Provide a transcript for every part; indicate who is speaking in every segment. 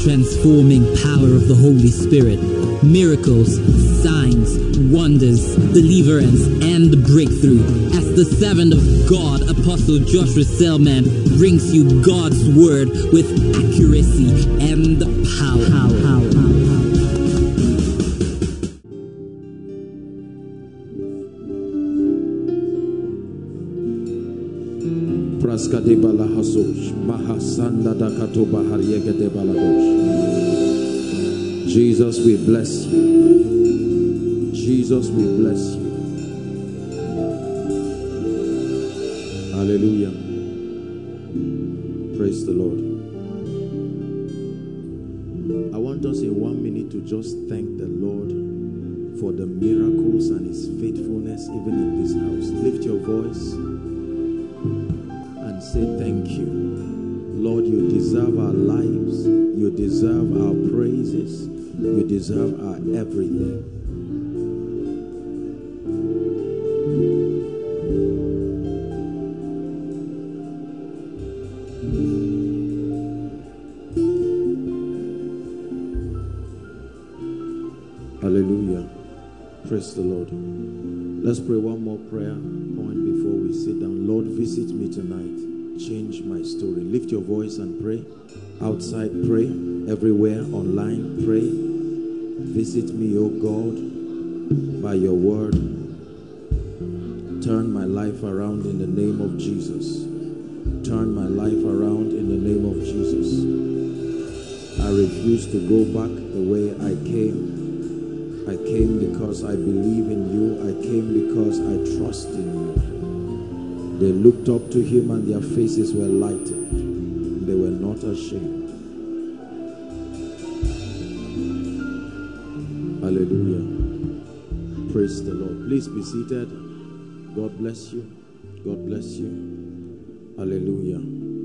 Speaker 1: transforming power of the Holy Spirit, miracles, signs, wonders, deliverance, and breakthrough. As the servant of God, Apostle Joshua Selman brings you God's word with accuracy and power.
Speaker 2: Jesus, we bless you. Jesus, we bless you. Hallelujah. Praise the Lord. I want us in 1 minute to just thank the Lord for the miracles and his faithfulness even in this house. Lift your voice and say thank you. Lord, you deserve our lives. You deserve our praises. You deserve our everything. Hallelujah. Praise the Lord. Let's pray one more prayer point before we sit down. Lord, visit me tonight. Change my story. Lift your voice and pray. Outside, pray. Everywhere, online, pray. Visit me, O God, by your word. Turn my life around in the name of Jesus. Turn my life around in the name of Jesus. I refuse to go back the way I came. I came because I believe in you. I came because I trust in you. They looked up to him and their faces were lightened. They were not ashamed. Hallelujah. Praise the Lord. Please be seated. God bless you. God bless you. Hallelujah.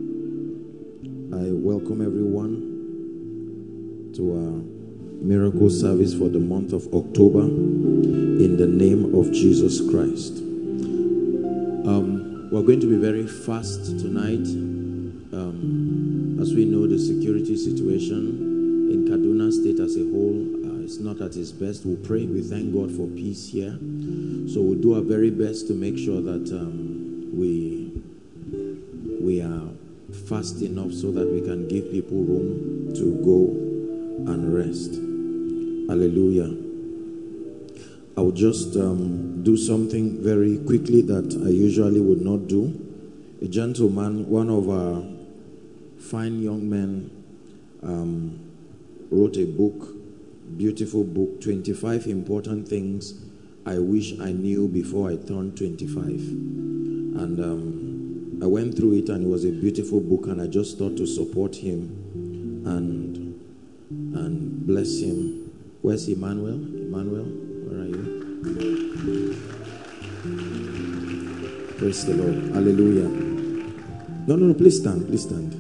Speaker 2: I welcome everyone to our miracle service for the month of October in the name of Jesus Christ. We're going to be very fast tonight. As we know, the security situation in Kaduna State as a whole is not at its best. We'll pray. We thank God for peace here. So we'll do our very best to make sure that we are fast enough so that we can give people room to go and rest. Hallelujah. I will just do something very quickly that I usually would not do. A gentleman, one of our fine young men, wrote a book, beautiful book, 25 important things I wish I knew before I turned 25. And I went through it and it was a beautiful book, and I just thought to support him and bless him. Where's Emmanuel? Emmanuel, where are you? Praise the Lord. Hallelujah. No, please stand. Please stand.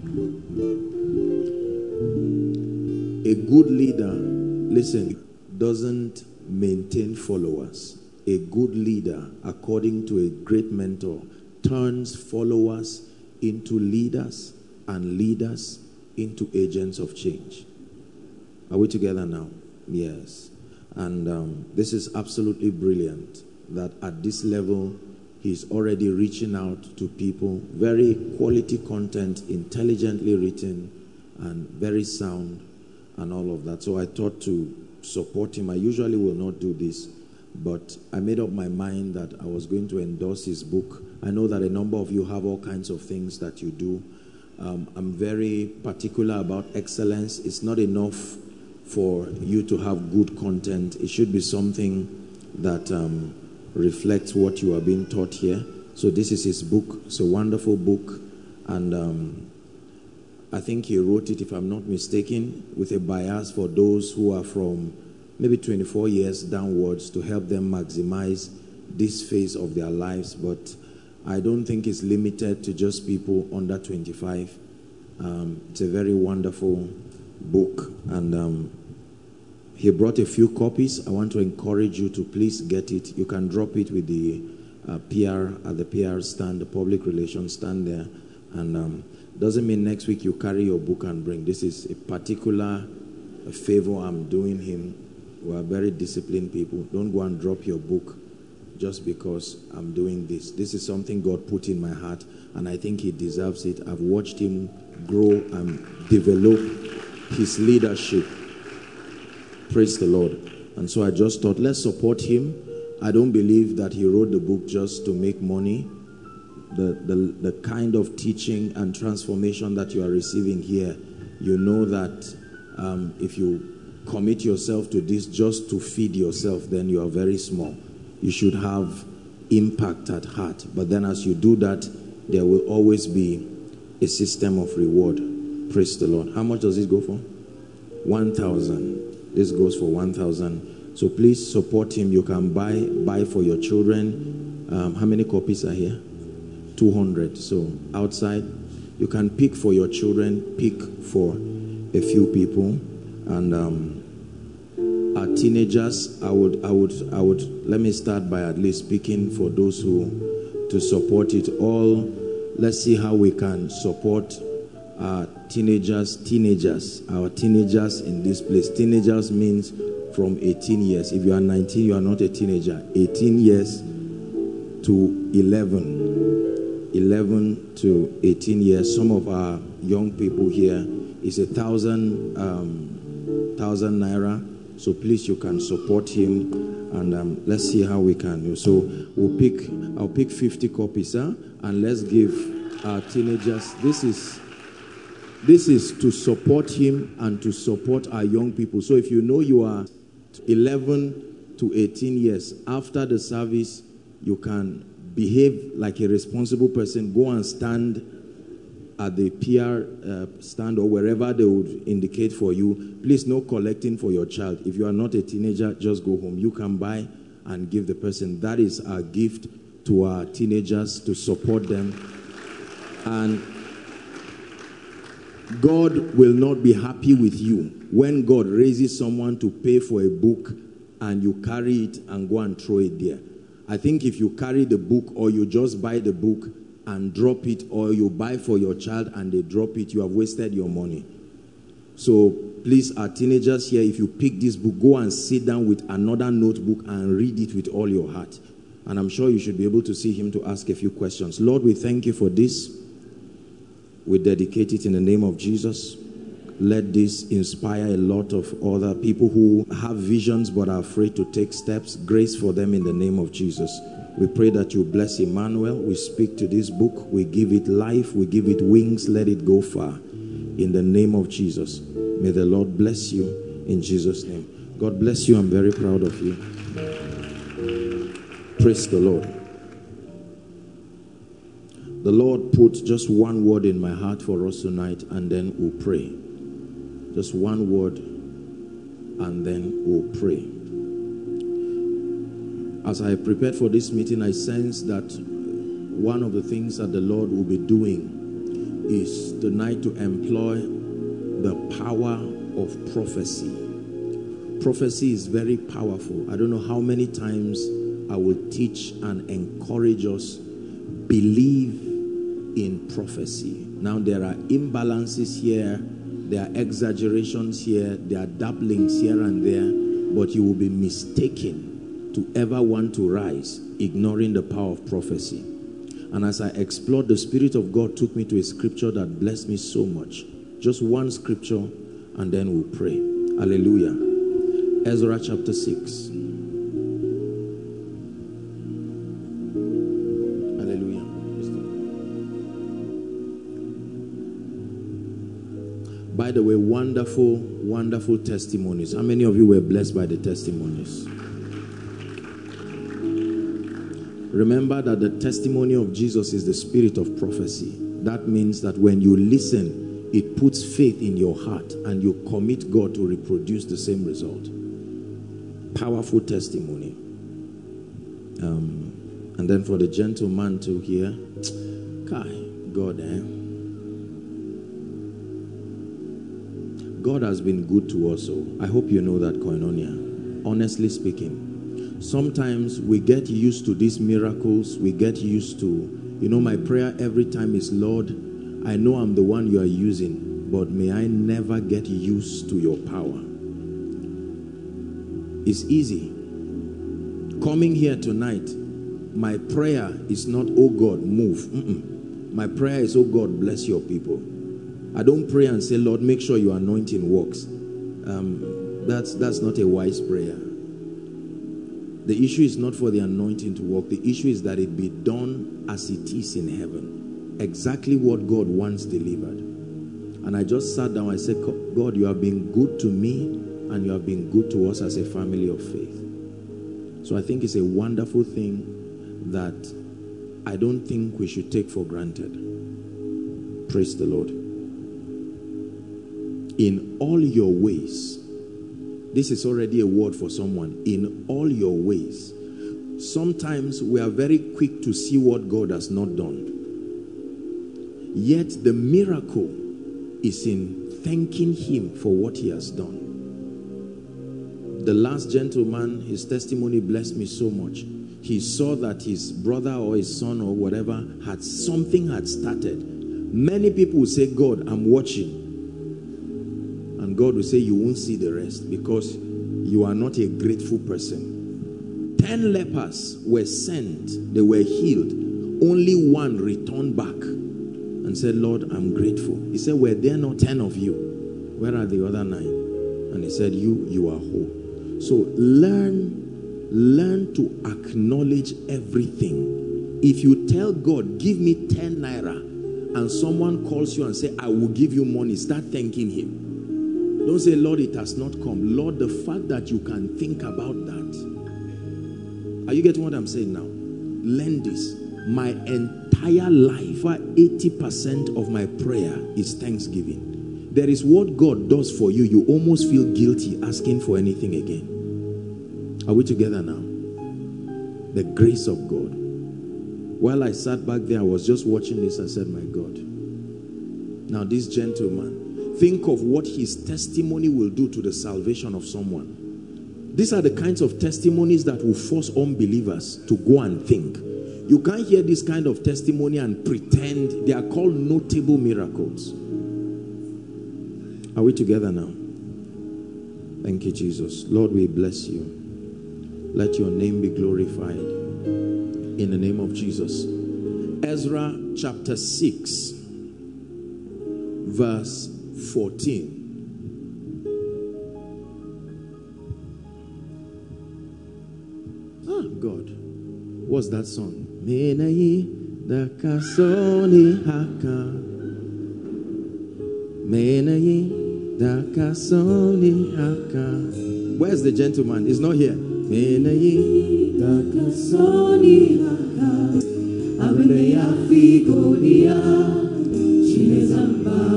Speaker 2: A good leader, listen, doesn't maintain followers. A good leader, according to a great mentor, turns followers into leaders and leaders into agents of change. Are we together now? Yes. And this is absolutely brilliant that at this level he's already reaching out to people. Very quality content, intelligently written and very sound and all of that. So I thought to support him. I usually will not do this, but I made up my mind that I was going to endorse his book. I know that a number of you have all kinds of things that you do. I'm very particular about excellence. It's not enough for you to have good content. It should be something that reflects what you are being taught here. So this is his book. It's a wonderful book, and I think he wrote it, if I'm not mistaken, with a bias for those who are from maybe 24 years downwards, to help them maximize this phase of their lives. But I don't think it's limited to just people under 25. It's a very wonderful book, and he brought a few copies. I want to encourage you to please get it. You can drop it with the PR at the PR stand, the public relations stand there. And Doesn't mean next week you carry your book and bring. This is a particular favor I'm doing him. We are very disciplined people. Don't go and drop your book just because I'm doing this. This is something God put in my heart, and I think he deserves it. I've watched him grow and develop his leadership. Praise the Lord. And so I just thought, let's support him. I don't believe that he wrote the book just to make money. The kind of teaching and transformation that you are receiving here, you know that if you commit yourself to this just to feed yourself, then you are very small. You should have impact at heart. But then as you do that, there will always be a system of reward. Praise the Lord. How much does this go for? 1,000. This goes for 1,000. So please support him. You can buy for your children. How many copies are here? 200. So outside, you can pick for your children, pick for a few people. And our teenagers, I would let me start by at least speaking for those who to support it all. Let's see how we can support our teenagers in this place. Teenagers means from 18 years. If you are 19, you are not a teenager. 18 years to 11 to 18 years. Some of our young people here is 1,000 naira. So please, you can support him, and let's see how we can. So I'll pick 50 copies, and let's give our teenagers. This is to support him and to support our young people. So if you know you are 11 to 18 years, after the service, you can behave like a responsible person. Go and stand at the PR stand or wherever they would indicate for you. Please, no collecting for your child. If you are not a teenager, just go home. You can buy and give the person. That is our gift to our teenagers, to support them. And God will not be happy with you when God raises someone to pay for a book and you carry it and go and throw it there. I think if you carry the book, or you just buy the book and drop it, or you buy for your child and they drop it, you have wasted your money. So please, our teenagers here, if you pick this book, go and sit down with another notebook and read it with all your heart. And I'm sure you should be able to see him to ask a few questions. Lord, we thank you for this. We dedicate it in the name of Jesus. Let this inspire a lot of other people who have visions but are afraid to take steps. Grace for them in the name of Jesus. We pray that you bless Emmanuel. We speak to this book. We give it life. We give it wings. Let it go far. In the name of Jesus. May the Lord bless you in Jesus' name. God bless you. I'm very proud of you. Praise the Lord. The Lord put just one word in my heart for us tonight, and then we'll pray. Just one word, and then we'll pray. As I prepared for this meeting, I sensed that one of the things that the Lord will be doing is tonight to employ the power of prophecy. Prophecy is very powerful. I don't know how many times I will teach and encourage us, believe in prophecy. Now there are imbalances here, there are exaggerations here, there are dabblings here and there, but you will be mistaken to ever want to rise ignoring the power of prophecy. And as I explored, the Spirit of God took me to a scripture that blessed me so much. Just one scripture, and then we'll pray. Hallelujah. Ezra chapter 6. Hallelujah. By the way, wonderful, wonderful testimonies. How many of you were blessed by the testimonies? Remember that the testimony of Jesus is the spirit of prophecy. That means that when you listen, it puts faith in your heart and you commit God to reproduce the same result. Powerful testimony. And then for the gentleman to hear, God, God has been good to us. So I hope you know that, Koinonia. Honestly speaking. Sometimes we get used to these miracles. We get used to, my prayer every time is, Lord, I know I'm the one you are using, but may I never get used to your power. It's easy. Coming here tonight, my prayer is not, oh God, move. My prayer is, oh God, bless your people. I don't pray and say, Lord, make sure your anointing works. That's not a wise prayer. The issue is not for the anointing to work. The issue is that it be done as it is in heaven. Exactly what God wants delivered. And I just sat down. I said, God, you have been good to me and you have been good to us as a family of faith. So I think it's a wonderful thing that I don't think we should take for granted. Praise the Lord. In all your ways, this is already a word for someone. In all your ways. Sometimes we are very quick to see what God has not done. Yet the miracle is in thanking him for what he has done. The last gentleman, his testimony blessed me so much. He saw that his brother or his son or whatever something had started. Many people will say, God, I'm watching. And God will say, you won't see the rest because you are not a grateful person. 10 lepers were sent. They were healed. Only one returned back and said, Lord, I'm grateful. He said, were there not 10 of you? Where are the other 9? And he said, you are whole. So learn to acknowledge everything. If you tell God, give me 10 naira, and someone calls you and say, I will give you money, start thanking him. Don't say, Lord, it has not come. Lord, the fact that you can think about that. Are you getting what I'm saying now? Learn this. My entire life, 80% of my prayer is thanksgiving. There is what God does for you. You almost feel guilty asking for anything again. Are we together now? The grace of God. While I sat back there, I was just watching this. I said, my God. Now this gentleman, think of what his testimony will do to the salvation of someone. These are the kinds of testimonies that will force unbelievers to go and think. You can't hear this kind of testimony and pretend. They are called notable miracles. Are we together now? Thank you, Jesus. Lord, we bless you. Let your name be glorified in the name of Jesus. Ezra chapter 6 verse 14. Ah, God. What's that song? Menayi dakasoni haka. Menayi dakasoni haka. Where's the gentleman? He's not here. Menayi dakasoni haka. Abneya figodia chinezamba.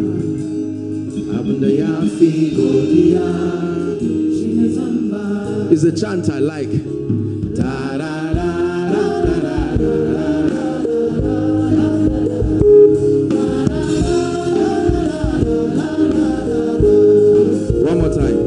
Speaker 2: Abneya figodia chinezamba. It's a chant I like. Da da da da da da da. One more time.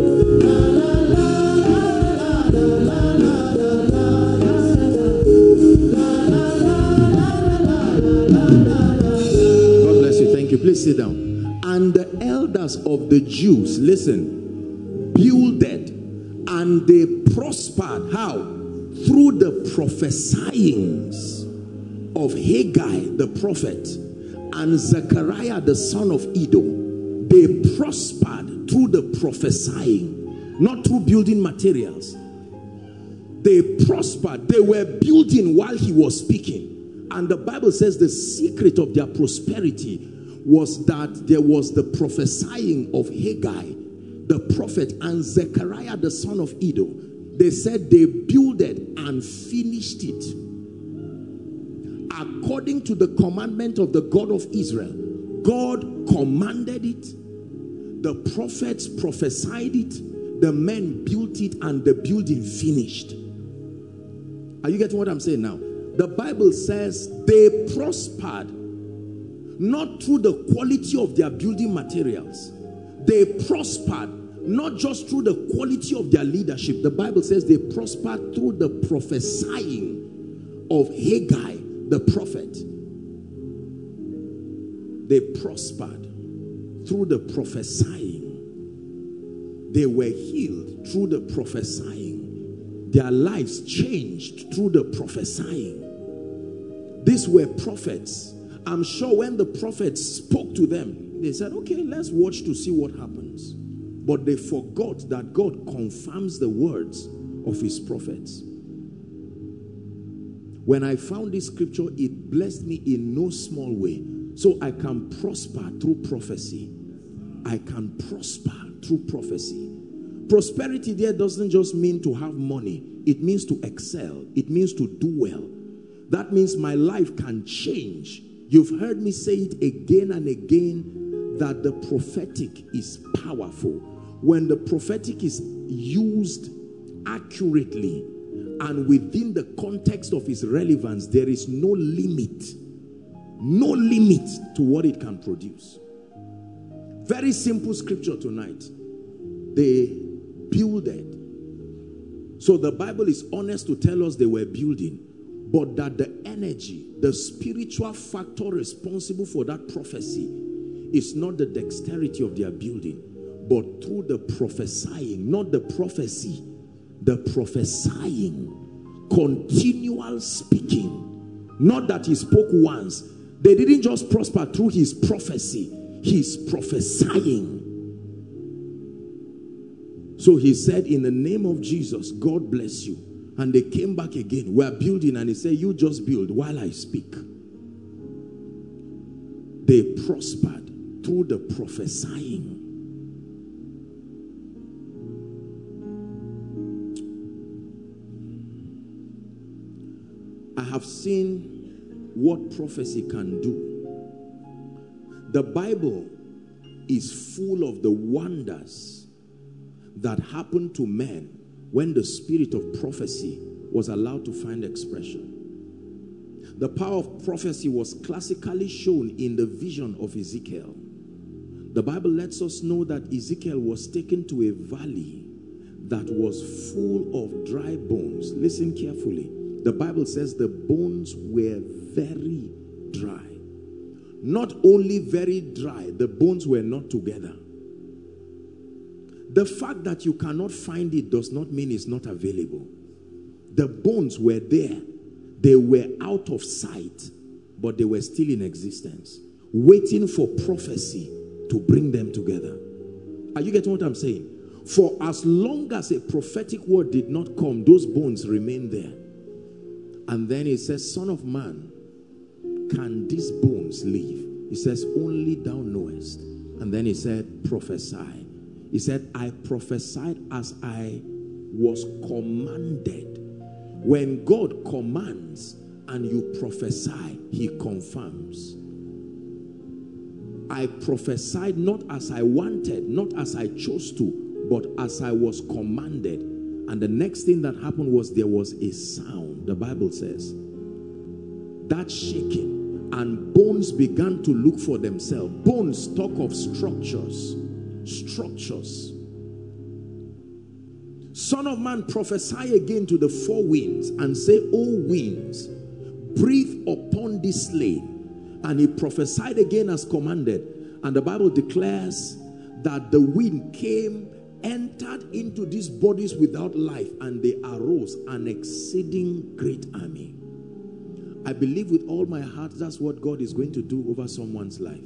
Speaker 2: Please sit down. And the elders of the Jews, listen, builded and they prospered. How? Through the prophesyings of Haggai the prophet and Zechariah the son of Iddo. They prospered through the prophesying, not through building materials. They prospered. They were building while he was speaking. And the Bible says the secret of their prosperity was that there was the prophesying of Haggai, the prophet, and Zechariah, the son of Iddo. They said they builded and finished it according to the commandment of the God of Israel. God commanded it. The prophets prophesied it. The men built it and the building finished. Are you getting what I'm saying now? The Bible says they prospered not through the quality of their building materials. They prospered not just through the quality of their leadership. The Bible says they prospered through the prophesying of Haggai, the prophet. They prospered through the prophesying. They were healed through the prophesying. Their lives changed through the prophesying. These were prophets. I'm sure when the prophets spoke to them, they said, okay, let's watch to see what happens. But they forgot that God confirms the words of his prophets. When I found this scripture, it blessed me in no small way. So I can prosper through prophecy. I can prosper through prophecy. Prosperity there doesn't just mean to have money. It means to excel. It means to do well. That means my life can change. You've heard me say it again and again that the prophetic is powerful. When the prophetic is used accurately and within the context of its relevance, there is no limit to what it can produce. Very simple scripture tonight. They builded. So the Bible is honest to tell us they were building, but that the energy, the spiritual factor responsible for that prophecy is not the dexterity of their building, but through the prophesying, not the prophecy, the prophesying, continual speaking. Not that he spoke once. They didn't just prosper through his prophecy, he's prophesying. So he said, in the name of Jesus, God bless you. And they came back again. We're building, and he said, you just build while I speak. They prospered through the prophesying. I have seen what prophecy can do. The Bible is full of the wonders that happened to men when the spirit of prophecy was allowed to find expression. The power of prophecy was classically shown in the vision of Ezekiel. The Bible lets us know that Ezekiel was taken to a valley that was full of dry bones. Listen carefully. The Bible says the bones were very dry. Not only very dry, the bones were not together. The fact that you cannot find it does not mean it's not available. The bones were there. They were out of sight, but they were still in existence, waiting for prophecy to bring them together. Are you getting what I'm saying? For as long as a prophetic word did not come, those bones remained there. And then he says, Son of man, can these bones live? He says, only thou knowest. And then he said, prophesy. He said, I prophesied as I was commanded. When God commands and you prophesy, he confirms. I prophesied not as I wanted, not as I chose to, but as I was commanded. And the next thing that happened was there was a sound. The Bible says, that shaking, and bones began to look for themselves. Bones talk of structures. Structures. Son of man, prophesy again to the four winds and say, O winds, breathe upon this slain. And he prophesied again as commanded. And the Bible declares that the wind came, entered into these bodies without life, and they arose an exceeding great army. I believe with all my heart that's what God is going to do over someone's life.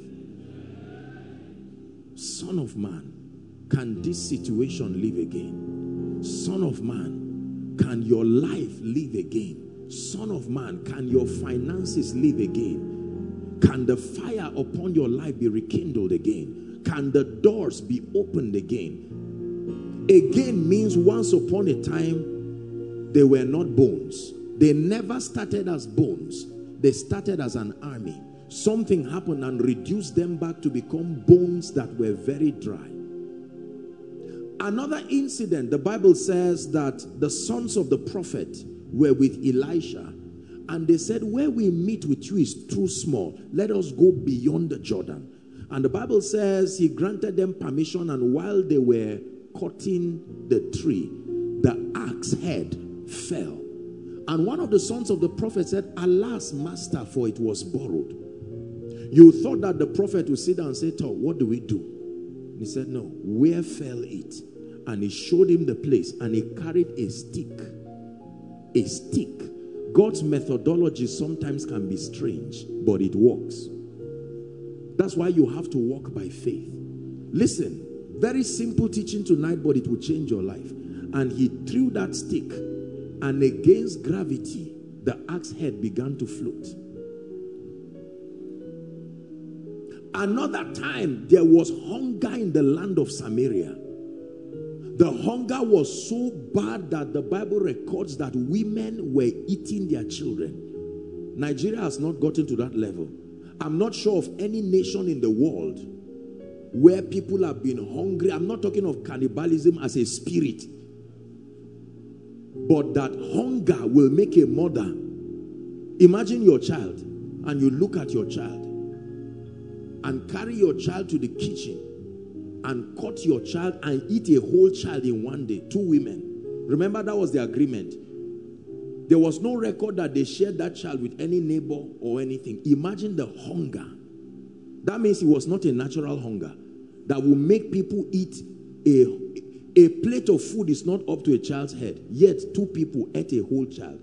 Speaker 2: Son of man, can this situation live again? Son of man, can your life live again? Son of man, can your finances live again? Can the fire upon your life be rekindled again? Can the doors be opened again? Again means once upon a time, they were not bones. They never started as bones. They started as an army. Something happened and reduced them back to become bones that were very dry. Another incident, the Bible says that the sons of the prophet were with Elisha, and they said, where we meet with you is too small. Let us go beyond the Jordan. And the Bible says he granted them permission, and while they were cutting the tree, the axe head fell. And one of the sons of the prophet said, alas, master, for it was borrowed. You thought that the prophet would sit down and say, what do we do? He said, no. Where fell it? And he showed him the place, and he carried a stick. A stick. God's methodology sometimes can be strange, but it works. That's why you have to walk by faith. Listen, very simple teaching tonight, but it will change your life. And he threw that stick, and against gravity, the axe head began to float. Another time, there was hunger in the land of Samaria. The hunger was so bad that the Bible records that women were eating their children. Nigeria has not gotten to that level. I'm not sure of any nation in the world where people have been hungry. I'm not talking of cannibalism as a spirit, but that hunger will make a mother. Imagine your child, and you look at your child and carry your child to the kitchen and cut your child and eat a whole child in one day. 2 women. Remember, that was the agreement. There was no record that they shared that child with any neighbor or anything. Imagine the hunger. That means it was not a natural hunger that will make people eat. A plate of food is not up to a child's head, yet 2 people ate a whole child.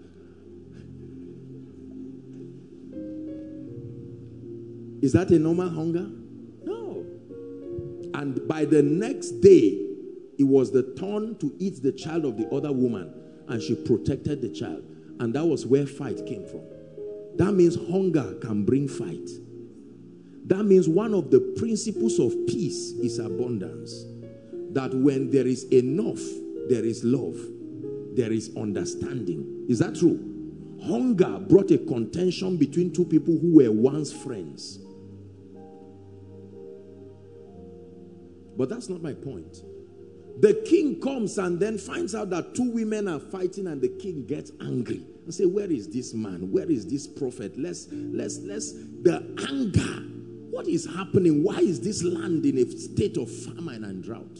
Speaker 2: Is that a normal hunger? No. And by the next day, it was the turn to eat the child of the other woman, and she protected the child. And that was where fight came from. That means hunger can bring fight. That means one of the principles of peace is abundance. That when there is enough, there is love, there is understanding. Is that true? Hunger brought a contention between 2 people who were once friends. But that's not my point. The king comes and then finds out that 2 women are fighting, and the king gets angry and say, where is this man? Where is this prophet? The anger. What is happening? Why is this land in a state of famine and drought?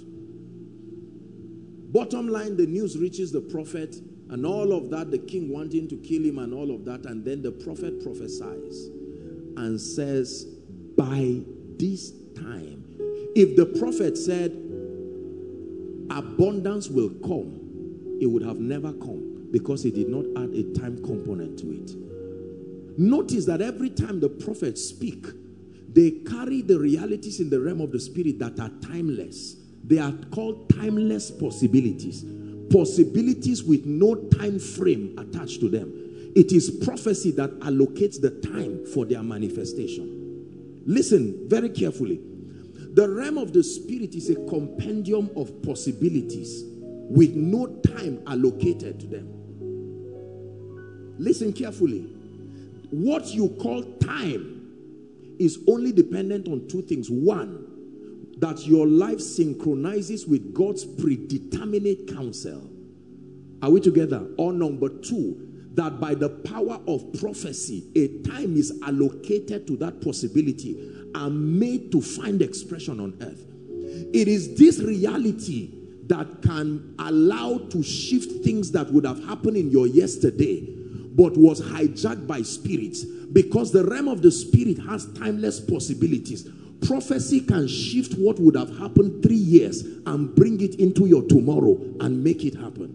Speaker 2: Bottom line, the news reaches the prophet and all of that, the king wanting to kill him and all of that. And then the prophet prophesies and says, by this time, if the prophet said, abundance will come, it would have never come, because he did not add a time component to it. Notice that every time the prophets speak, they carry the realities in the realm of the spirit that are timeless. They are called timeless possibilities. Possibilities with no time frame attached to them. It is prophecy that allocates the time for their manifestation. Listen very carefully. The realm of the spirit is a compendium of possibilities with no time allocated to them. Listen carefully. What you call time is only dependent on 2 things. One, that your life synchronizes with God's predeterminate counsel. Are we together? Or number 2, that by the power of prophecy, a time is allocated to that possibility and made to find expression on earth. It is this reality that can allow to shift things that would have happened in your yesterday, but was hijacked by spirits, because the realm of the spirit has timeless possibilities. Prophecy can shift what would have happened 3 years and bring it into your tomorrow and make it happen.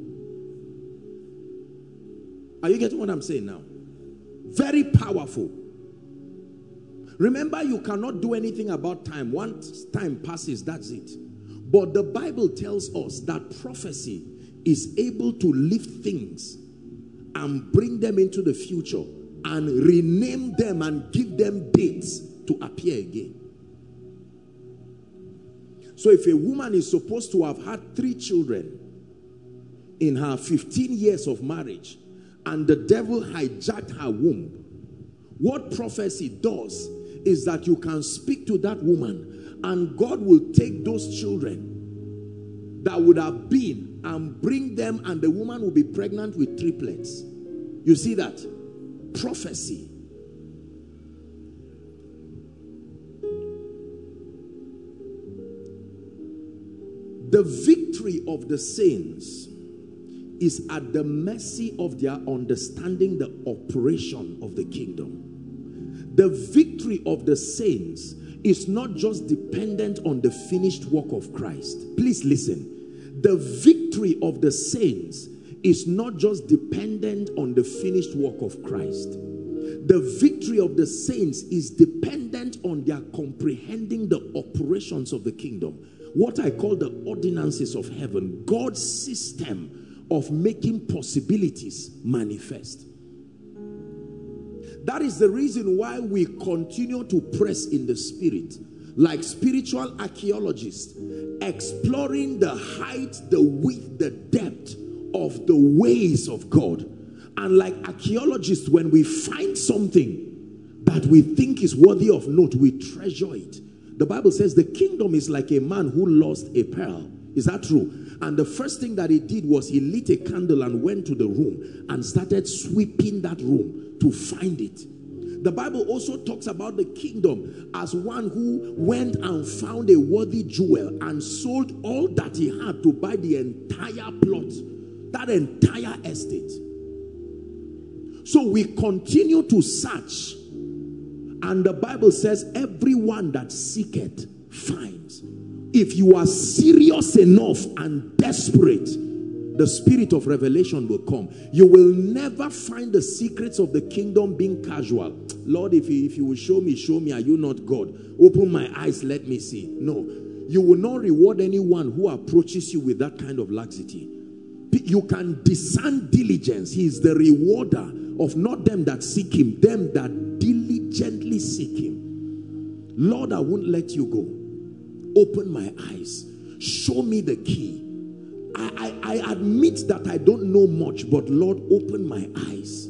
Speaker 2: Are you getting what I'm saying now? Very powerful. Remember, you cannot do anything about time. Once time passes, that's it. But the Bible tells us that prophecy is able to lift things and bring them into the future and rename them and give them dates to appear again. So if a woman is supposed to have had 3 children in her 15 years of marriage, and the devil hijacked her womb, what prophecy does is that you can speak to that woman, and God will take those children that would have been and bring them, and the woman will be pregnant with triplets. You see that? Prophecy. The victory of the saints is at the mercy of their understanding the operation of the kingdom. The victory of the saints is not just dependent on the finished work of Christ. Please listen. The victory of the saints is not just dependent on the finished work of Christ. The victory of the saints is dependent on their comprehending the operations of the kingdom. What I call the ordinances of heaven. God's system of making possibilities manifest. That is the reason why we continue to press in the spirit, like spiritual archaeologists, exploring the height, the width, the depth of the ways of God. And like archaeologists, when we find something that we think is worthy of note, we treasure it. The Bible says the kingdom is like a man who lost a pearl. Is that true? And the first thing that he did was he lit a candle and went to the room and started sweeping that room to find it. The Bible also talks about the kingdom as one who went and found a worthy jewel and sold all that he had to buy the entire plot, that entire estate. So we continue to search, and the Bible says everyone that seeketh finds. If you are serious enough and desperate, the spirit of revelation will come. You will never find the secrets of the kingdom being casual. Lord, if you will show me, are you not God? Open my eyes, let me see. No, you will not reward anyone who approaches you with that kind of laxity. You can discern diligence. He is the rewarder of not them that seek him, them that diligently seek him. Lord, I won't let you go. Open my eyes. Show me the key. I admit that I don't know much, but Lord, open my eyes.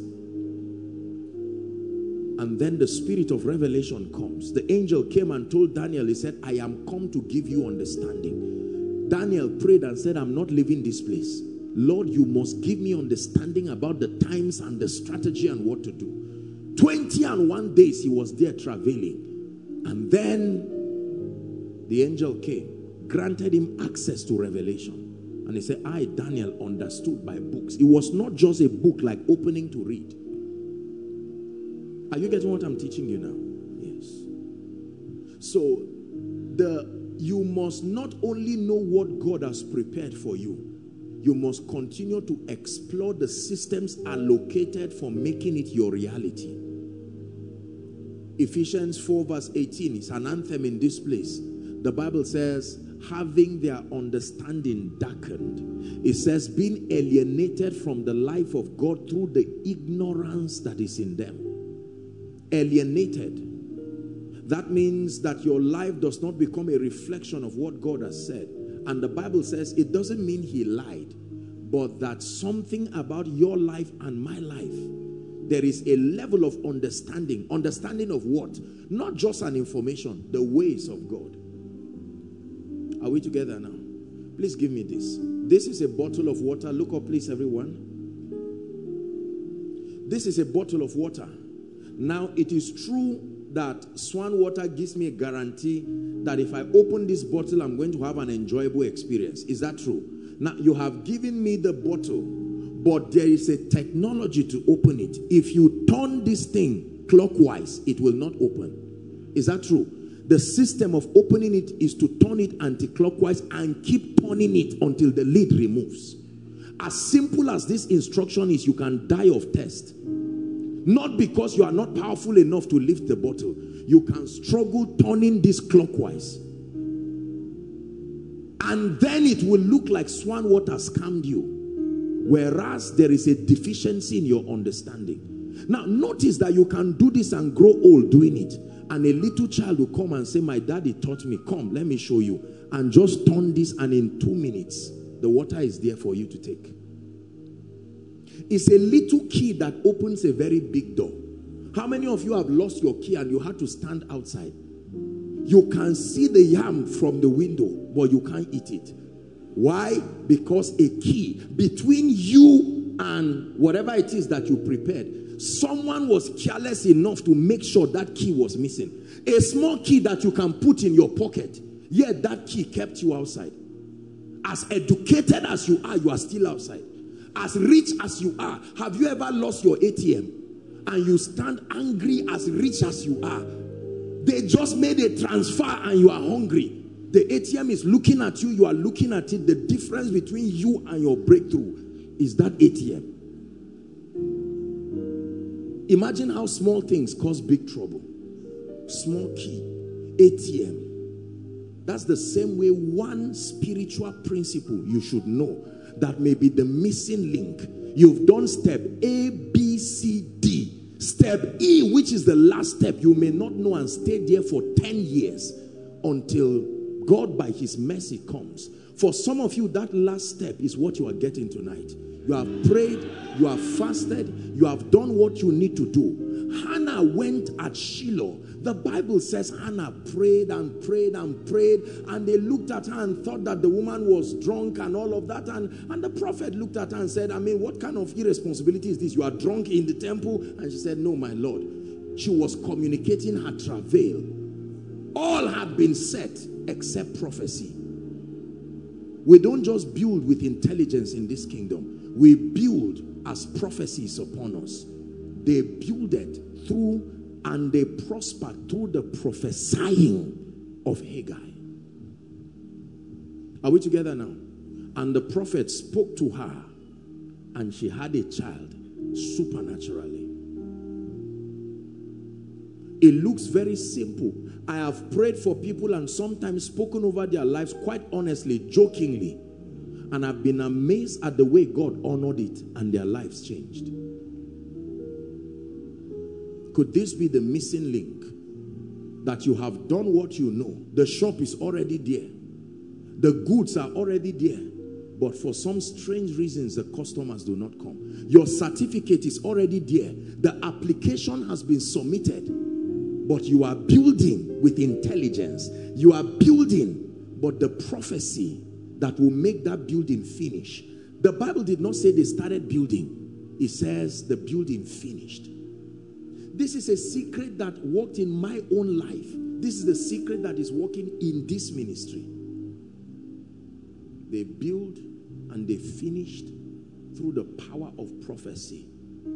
Speaker 2: And then the spirit of revelation comes. The angel came and told Daniel, he said, I am come to give you understanding. Daniel prayed and said, I'm not leaving this place. Lord, you must give me understanding about the times and the strategy and what to do. 21 days he was there traveling. And then the angel came, granted him access to revelation. And he said, I, Daniel, understood by books. It was not just a book like opening to read. Are you getting what I'm teaching you now? Yes. So, you must not only know what God has prepared for you, you must continue to explore the systems allocated for making it your reality. Ephesians 4 verse 18 is an anthem in this place. The Bible says, having their understanding darkened. It says, being alienated from the life of God through the ignorance that is in them. Alienated. That means that your life does not become a reflection of what God has said. And the Bible says it doesn't mean he lied, but that something about your life and my life, there is a level of understanding. Understanding of what? Not just an information, the ways of God. Are we together now? Please give me this. This is a bottle of water. Look up, please, everyone. This is a bottle of water. Now, it is true that Swan Water gives me a guarantee that if I open this bottle, I'm going to have an enjoyable experience. Is that true? Now, you have given me the bottle, but there is a technology to open it. If you turn this thing clockwise, it will not open. Is that true? The system of opening it is to turn it anti-clockwise and keep turning it until the lid removes. As simple as this instruction is, you can die of thirst. Not because you are not powerful enough to lift the bottle. You can struggle turning this clockwise. And then it will look like Swan Water scammed you. Whereas there is a deficiency in your understanding. Now notice that you can do this and grow old doing it. And a little child will come and say, my daddy taught me. Come, let me show you. And just turn this, and in 2 minutes, the water is there for you to take. It's a little key that opens a very big door. How many of you have lost your key and you had to stand outside? You can see the yam from the window, but you can't eat it. Why? Because a key between you and whatever it is that you prepared, someone was careless enough to make sure that key was missing. A small key that you can put in your pocket, yet that key kept you outside. As educated as you are still outside. As rich as you are, have you ever lost your ATM? and you stand angry as rich as you are. They just made a transfer and you are hungry. The ATM is looking at you, you are looking at it. The difference between you and your breakthrough is that ATM. Imagine how small things cause big trouble. Small key, ATM. That's the same way one spiritual principle you should know that may be the missing link. You've done step A, B, C, D. Step E, which is the last step, you may not know and stay there for 10 years until God by his mercy comes. For some of you, that last step is what you are getting tonight. You have prayed, you have fasted, you have done what you need to do. Hannah went at Shiloh. The Bible says Hannah prayed and prayed and prayed, and they looked at her and thought that the woman was drunk and all of that. And the prophet looked at her and said, I mean, what kind of irresponsibility is this? You are drunk in the temple? And she said, no, my Lord. She was communicating her travail. All had been set except prophecy. We don't just build with intelligence in this kingdom. We build as prophecies upon us. They builded through and they prospered through the prophesying of Haggai. Are we together now? And the prophet spoke to her and she had a child supernaturally. It looks very simple. I have prayed for people and sometimes spoken over their lives quite honestly, jokingly. And I've been amazed at the way God honored it and their lives changed. Could this be the missing link? That you have done what you know. The shop is already there. The goods are already there. But for some strange reasons, the customers do not come. Your certificate is already there. The application has been submitted. But you are building with intelligence. You are building, but the prophecy that will make that building finish. The Bible did not say they started building. It says the building finished. This is a secret that worked in my own life. This is the secret that is working in this ministry. They build and they finished through the power of prophecy.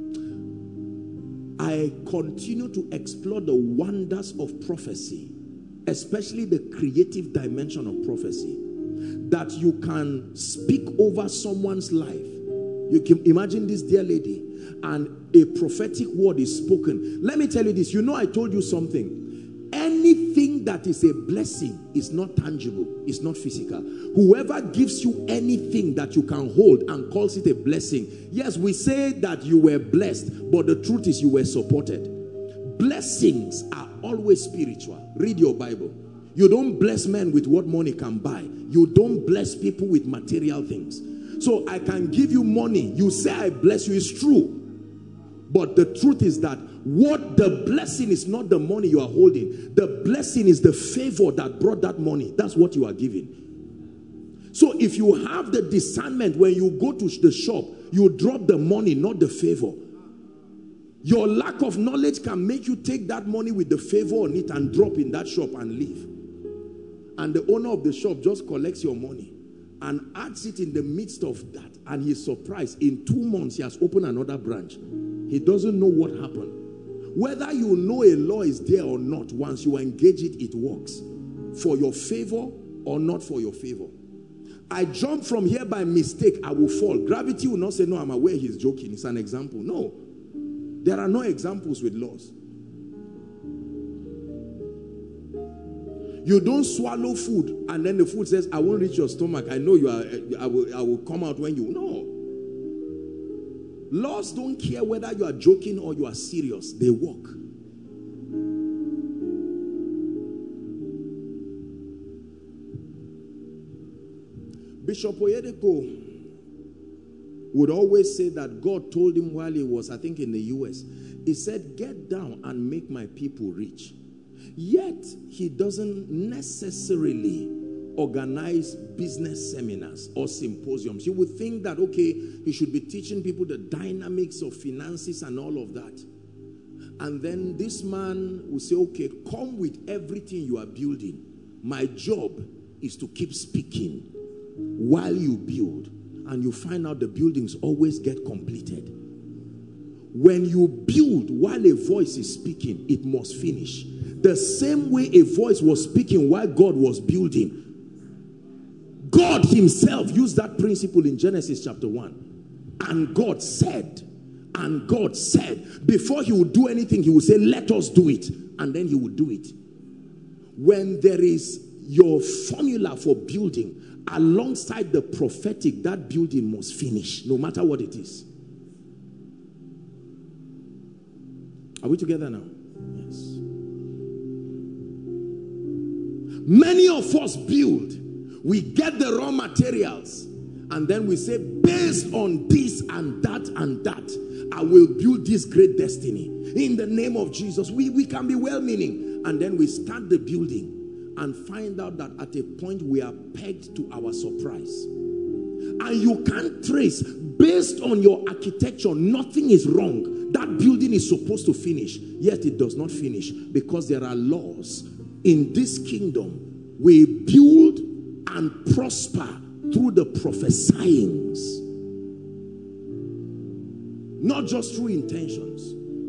Speaker 2: I continue to explore the wonders of prophecy, especially the creative dimension of prophecy. That you can speak over someone's life. You can imagine this dear lady and a prophetic word is spoken. Let me tell you this. You know I told you something. Anything that is a blessing is not tangible. It's not physical. Whoever gives you anything that you can hold and calls it a blessing. Yes, we say that you were blessed, but the truth is you were supported. Blessings are always spiritual. Read your Bible. You don't bless men with what money can buy. You don't bless people with material things. So I can give you money. You say I bless you. It's true. But the truth is that what the blessing is not the money you are holding. The blessing is the favor that brought that money. That's what you are giving. So if you have the discernment when you go to the shop, you drop the money, not the favor. Your lack of knowledge can make you take that money with the favor on it and drop in that shop and leave. And the owner of the shop just collects your money and adds it in the midst of that. And he's surprised. In 2 months, he has opened another branch. He doesn't know what happened. Whether you know a law is there or not, once you engage it, it works. For your favor or not for your favor. I jump from here by mistake, I will fall. Gravity will not say, no, I'm aware he's joking. It's an example. No. There are no examples with laws. You don't swallow food and then the food says, I won't reach your stomach. I know you are, I will come out when you know. Laws don't care whether you are joking or you are serious. They work. Bishop Oyedepo would always say that God told him while he was, I think, in the US. He said, get down and make my people rich. Yet, he doesn't necessarily organize business seminars or symposiums. You would think that, okay, he should be teaching people the dynamics of finances and all of that. And then this man will say, okay, come with everything you are building. My job is to keep speaking while you build. And you find out the buildings always get completed. When you build while a voice is speaking, it must finish. The same way a voice was speaking while God was building. God himself used that principle in Genesis chapter 1. And God said, before he would do anything, he would say, let us do it. And then he would do it. When there is your formula for building, alongside the prophetic, that building must finish, no matter what it is. Are we together now? Yes. Many of us build. We get the raw materials. And then we say, based on this and that, I will build this great destiny. In the name of Jesus. We can be well-meaning. And then we start the building and find out that at a point we are pegged to our surprise. And you can't trace. Based on your architecture, nothing is wrong. That building is supposed to finish. Yet it does not finish. Because there are laws. In this kingdom, we build and prosper through the prophesyings, not just through intentions.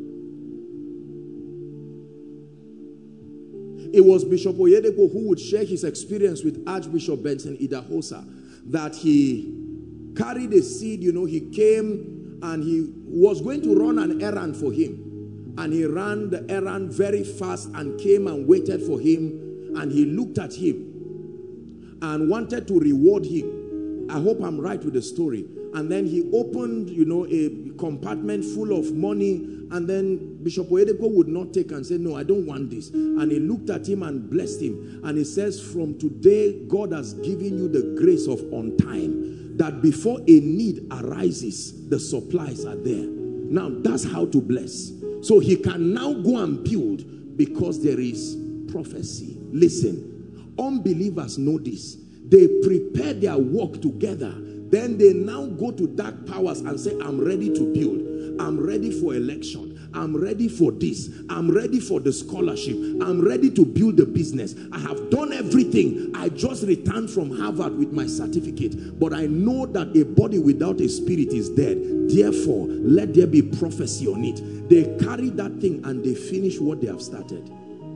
Speaker 2: It was Bishop Oyedepo who would share his experience with Archbishop Benson Idahosa, that he carried a seed. You know, he came and he was going to run an errand for him, and he ran the errand very fast and came and waited for him, and he looked at him and wanted to reward him. I hope I'm right with the story. And then he opened, you know, a compartment full of money, and then Bishop Oyedepo would not take and say, no, I don't want this. And he looked at him and blessed him. And he says, from today, God has given you the grace of on time, that before a need arises, the supplies are there. Now, that's how to bless. So he can now go and build because there is prophecy. Listen. Unbelievers know this. They prepare their work together. Then they now go to dark powers and say, I'm ready to build. I'm ready for election. I'm ready for this. I'm ready for the scholarship. I'm ready to build the business. I have done everything. I just returned from Harvard with my certificate. But I know that a body without a spirit is dead. Therefore, let there be prophecy on it. They carry that thing and they finish what they have started.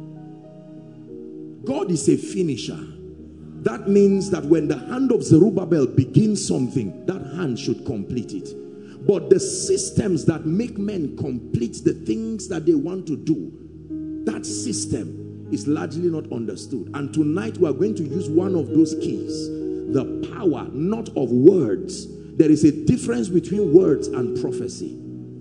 Speaker 2: God is a finisher. That means that when the hand of Zerubbabel begins something, that hand should complete it. But the systems that make men complete the things that they want to do, that system is largely not understood. And tonight we are going to use one of those keys. The power not of words. There is a difference between words and prophecy.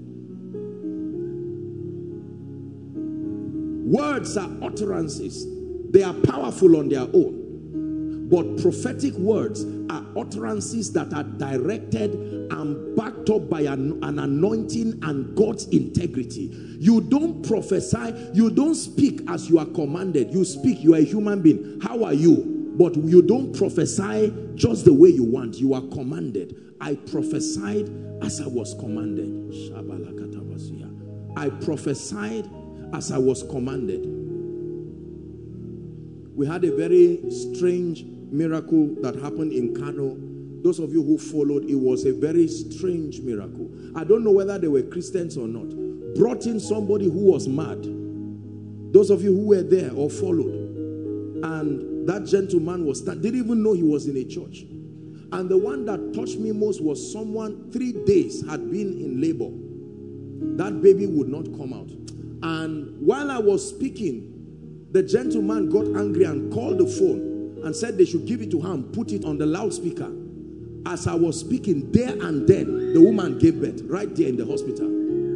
Speaker 2: Words are utterances. They are powerful on their own. But prophetic words are utterances that are directed and backed up by an anointing and God's integrity. You don't prophesy, you don't speak as you are commanded. You speak, you are a human being. How are you? But you don't prophesy just the way you want. You are commanded. I prophesied as I was commanded. I prophesied as I was commanded. We had a very strange miracle that happened in Kano. Those of you who followed, it was a very strange miracle. I don't know whether they were Christians or not. Brought in somebody who was mad. Those of you who were there or followed. And that gentleman didn't even know he was in a church. And the one that touched me most was someone 3 days had been in labor. That baby would not come out. And while I was speaking, the gentleman got angry and called the phone and said they should give it to her and put it on the loudspeaker. As I was speaking, there and then, the woman gave birth right there in the hospital.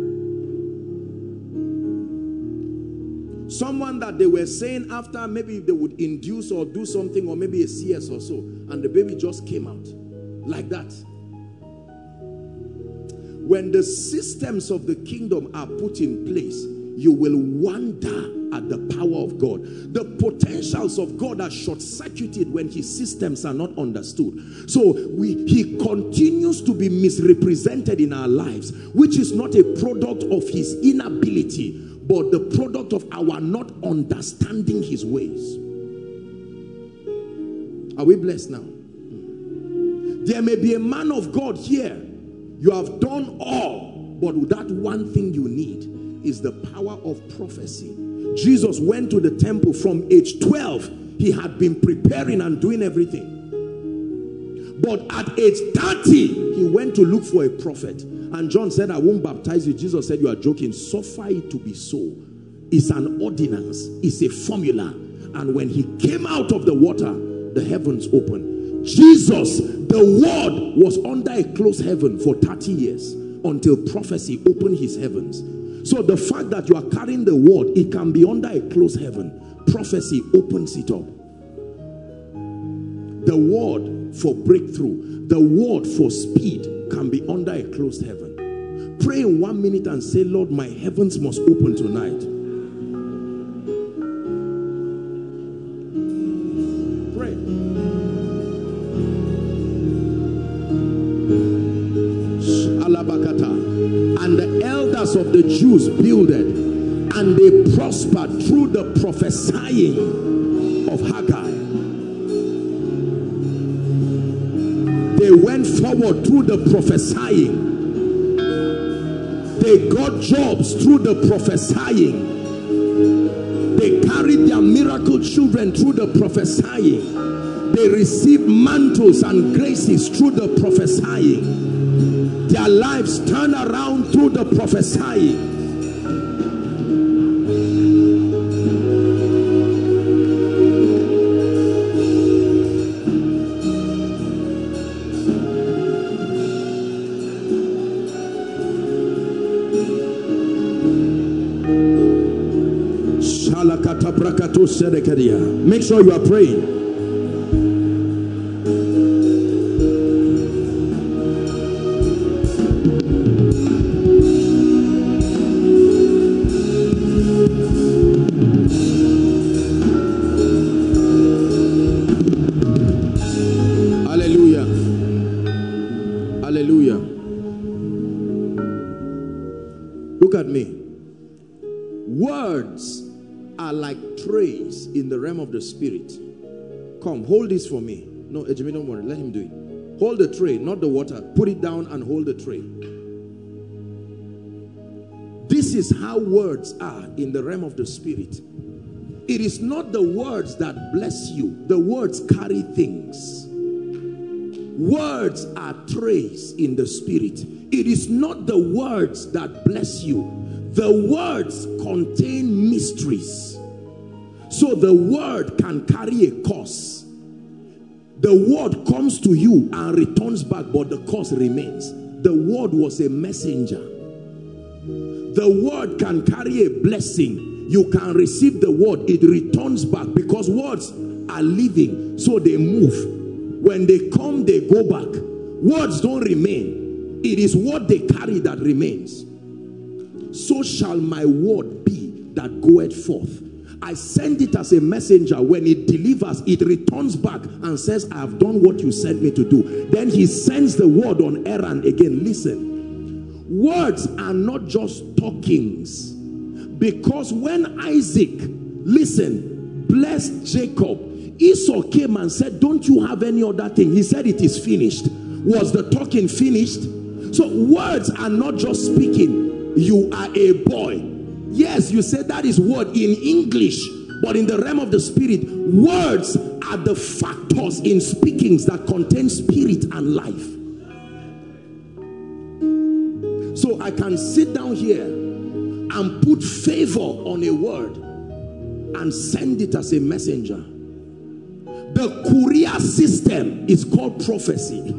Speaker 2: Someone that they were saying after maybe they would induce or do something, or maybe a CS or so, and the baby just came out like that. When the systems of the kingdom are put in place, you will wonder at the power of God. The potentials of God are short-circuited when his systems are not understood. So he continues to be misrepresented in our lives, which is not a product of his inability, but the product of our not understanding his ways. Are we blessed now? There may be a man of God here. You have done all. But that one thing you need is the power of prophecy. Jesus went to the temple from age 12. He had been preparing and doing everything. But at age 30, he went to look for a prophet. And John said, I won't baptize you. Jesus said, you are joking. Suffer it to be so. It's an ordinance. It's a formula. And when he came out of the water, the heavens opened. Jesus, the word, was under a closed heaven for 30 years until prophecy opened his heavens. So the fact that you are carrying the word, it can be under a closed heaven. Prophecy opens it up. The word for breakthrough, the word for speed can be under a closed heaven. Pray in 1 minute and say, Lord, my heavens must open tonight. Pray. And the elders of the Jews builded, and they prospered through the prophesying of Haggai. They went forward through the prophesying. They got jobs through the prophesying. They carried their miracle children through the prophesying. They received mantles and graces through the prophesying. Their lives turned around through the prophesying. Make sure you are praying. Hallelujah. Hallelujah. Look at me. Words are like trays in the realm of the spirit. Come, hold this for me. No, Ejimi, don't worry. Let him do it. Hold the tray, not the water. Put it down and hold the tray. This is how words are in the realm of the spirit. It is not the words that bless you. The words carry things. Words are trays in the spirit. It is not the words that bless you. The words contain mysteries. So the word can carry a curse. The word comes to you and returns back, but the curse remains. The word was a messenger. The word can carry a blessing. You can receive the word, it returns back, because words are living, so they move. When they come, they go back. Words don't remain. It is what they carry that remains. So shall my word be that goeth forth. I send it as a messenger. When it delivers, it returns back and says, I have done what you sent me to do. Then he sends the word on errand again. Listen, words are not just talkings. Because when Isaac, listen, blessed Jacob, Esau came and said, don't you have any other thing? He said, it is finished. Was the talking finished? So words are not just speaking. You are a boy. Yes, you said that is word in English, but in the realm of the spirit, words are the factors in speakings that contain spirit and life. So I can sit down here and put favor on a word and send it as a messenger. The courier system is called prophecy.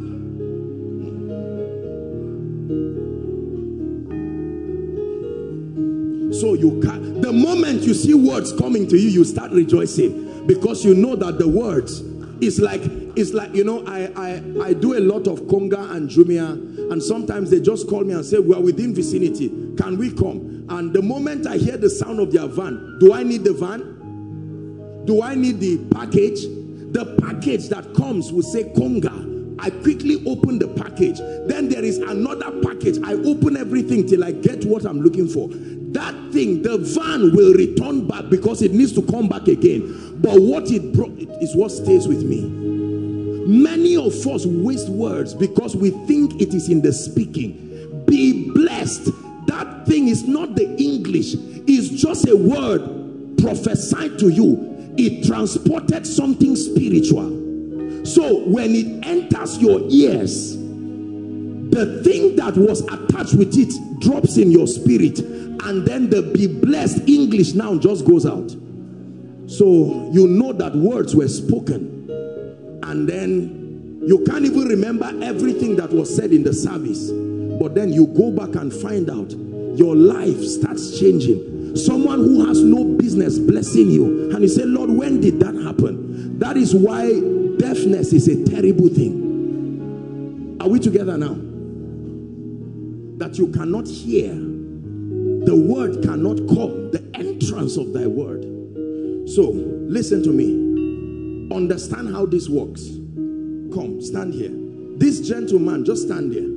Speaker 2: So you can, the moment you see words coming to you, you start rejoicing, because you know that the words is like, you know, I do a lot of Konga and Jumia, and sometimes they just call me and say, we are within vicinity, can we come? And the moment I hear the sound of their van, do I need the van? Do I need the package? The package that comes will say Konga. I quickly open the package. Then there is another package. I open everything till I get what I'm looking for. That thing, the van will return back because it needs to come back again. But what it brought is what stays with me. Many of us waste words because we think it is in the speaking. be blessed. That thing is not the English. It's just a word prophesied to you. It transported something spiritual. So when it enters your ears, the thing that was attached with it drops in your spirit, and then the be blessed English now just goes out. So you know that words were spoken, and then you can't even remember everything that was said in the service, but then you go back and find out your life starts changing. Someone who has no business blessing you, and you say, Lord, when did that happen? That is why deafness is a terrible thing. Are we together now? That you cannot hear, the word cannot come, the entrance of thy word. So listen to me, understand how this works. Come, stand here. This gentleman, just stand there.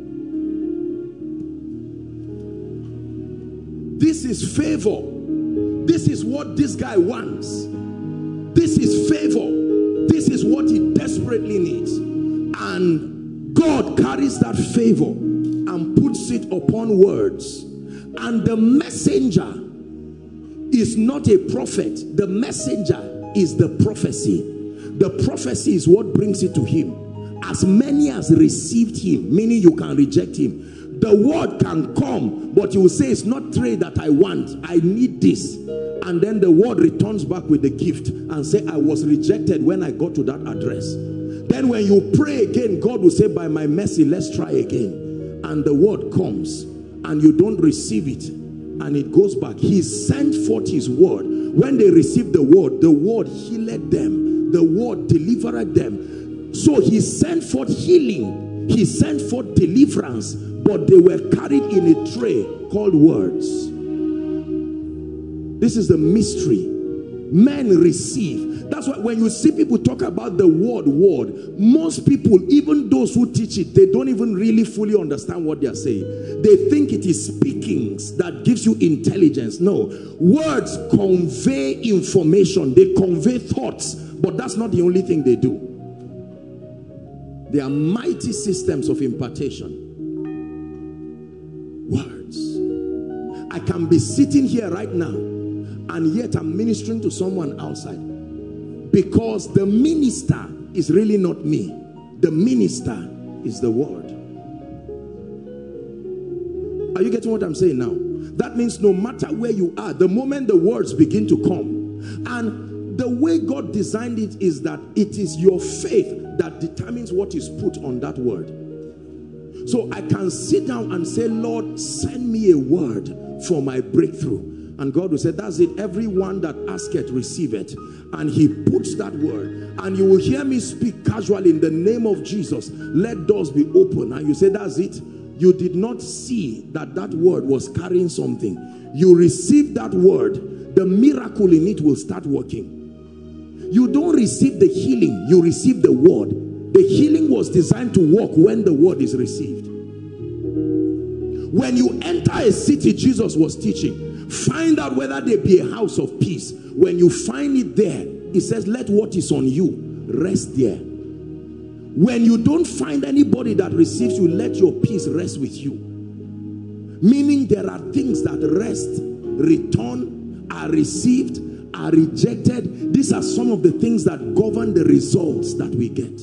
Speaker 2: This is favor. This is what this guy wants. This is favor. This is what he desperately needs. And God carries that favor and puts it upon words. And the messenger is not a prophet. The messenger is the prophecy. The prophecy is what brings it to him. As many as received him, meaning you can reject him. The word can come, but you will say, it's not trade that I want. I need this. And then the word returns back with the gift and say, I was rejected when I got to that address. Then when you pray again, God will say, by my mercy, let's try again. And the word comes and you don't receive it, and it goes back. He sent forth his word. When they received the word healed them, the word delivered them. So he sent forth healing, he sent forth deliverance, but they were carried in a tray called words. This is the mystery. Men receive. That's why when you see people talk about the word, most people, even those who teach it, they don't even really fully understand what they are saying. They think it is speakings that gives you intelligence. No. Words convey information. They convey thoughts. But that's not the only thing they do. They are mighty systems of impartation. Words. I can be sitting here right now, and yet I'm ministering to someone outside. Because the minister is really not me. The minister is the word. Are you getting what I'm saying now? That means no matter where you are, the moment the words begin to come, and the way God designed it is that it is your faith that determines what is put on that word. So I can sit down and say, Lord, send me a word for my breakthrough. And God will say, that's it. Everyone that asketh, receive it. And he puts that word. And you will hear me speak casually in the name of Jesus. Let doors be open. And you say, that's it. You did not see that that word was carrying something. You received that word. The miracle in it will start working. You don't receive the healing. You receive the word. The healing was designed to work when the word is received. When you enter a city, Jesus was teaching, find out whether there be a house of peace. When you find it there, it says, let what is on you rest there. When you don't find anybody that receives you, let your peace rest with you. Meaning there are things that rest, return, are received, are rejected. These are some of the things that govern the results that we get.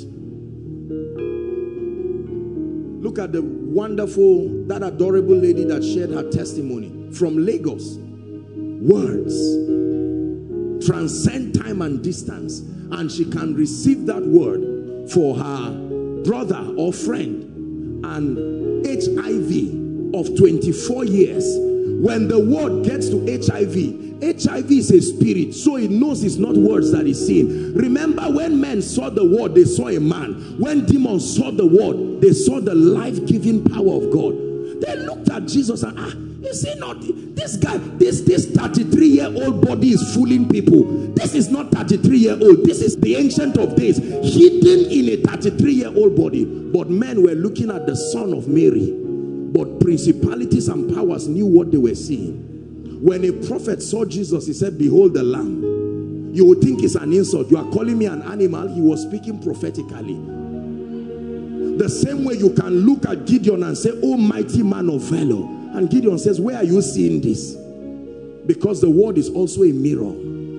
Speaker 2: Look at the wonderful, that adorable lady that shared her testimony from Lagos. Words transcend time and distance, and she can receive that word for her brother or friend. And HIV of 24 years, when the word gets to HIV is a spirit, so it knows it's not words that it's seeing. Remember, when men saw the word, they saw a man. When demons saw the word, they saw the life-giving power of God. They looked at Jesus and, you see, not this guy, this 33-year-old body is fooling people. This is not 33-year-old. This is the Ancient of Days, hidden in a 33-year-old body. But men were looking at the Son of Mary. But principalities and powers knew what they were seeing. When a prophet saw Jesus, he said, behold the lamb. You would think it's an insult. You are calling me an animal. He was speaking prophetically. The same way you can look at Gideon and say, oh mighty man of valor. And Gideon says, where are you seeing this? Because the word is also a mirror.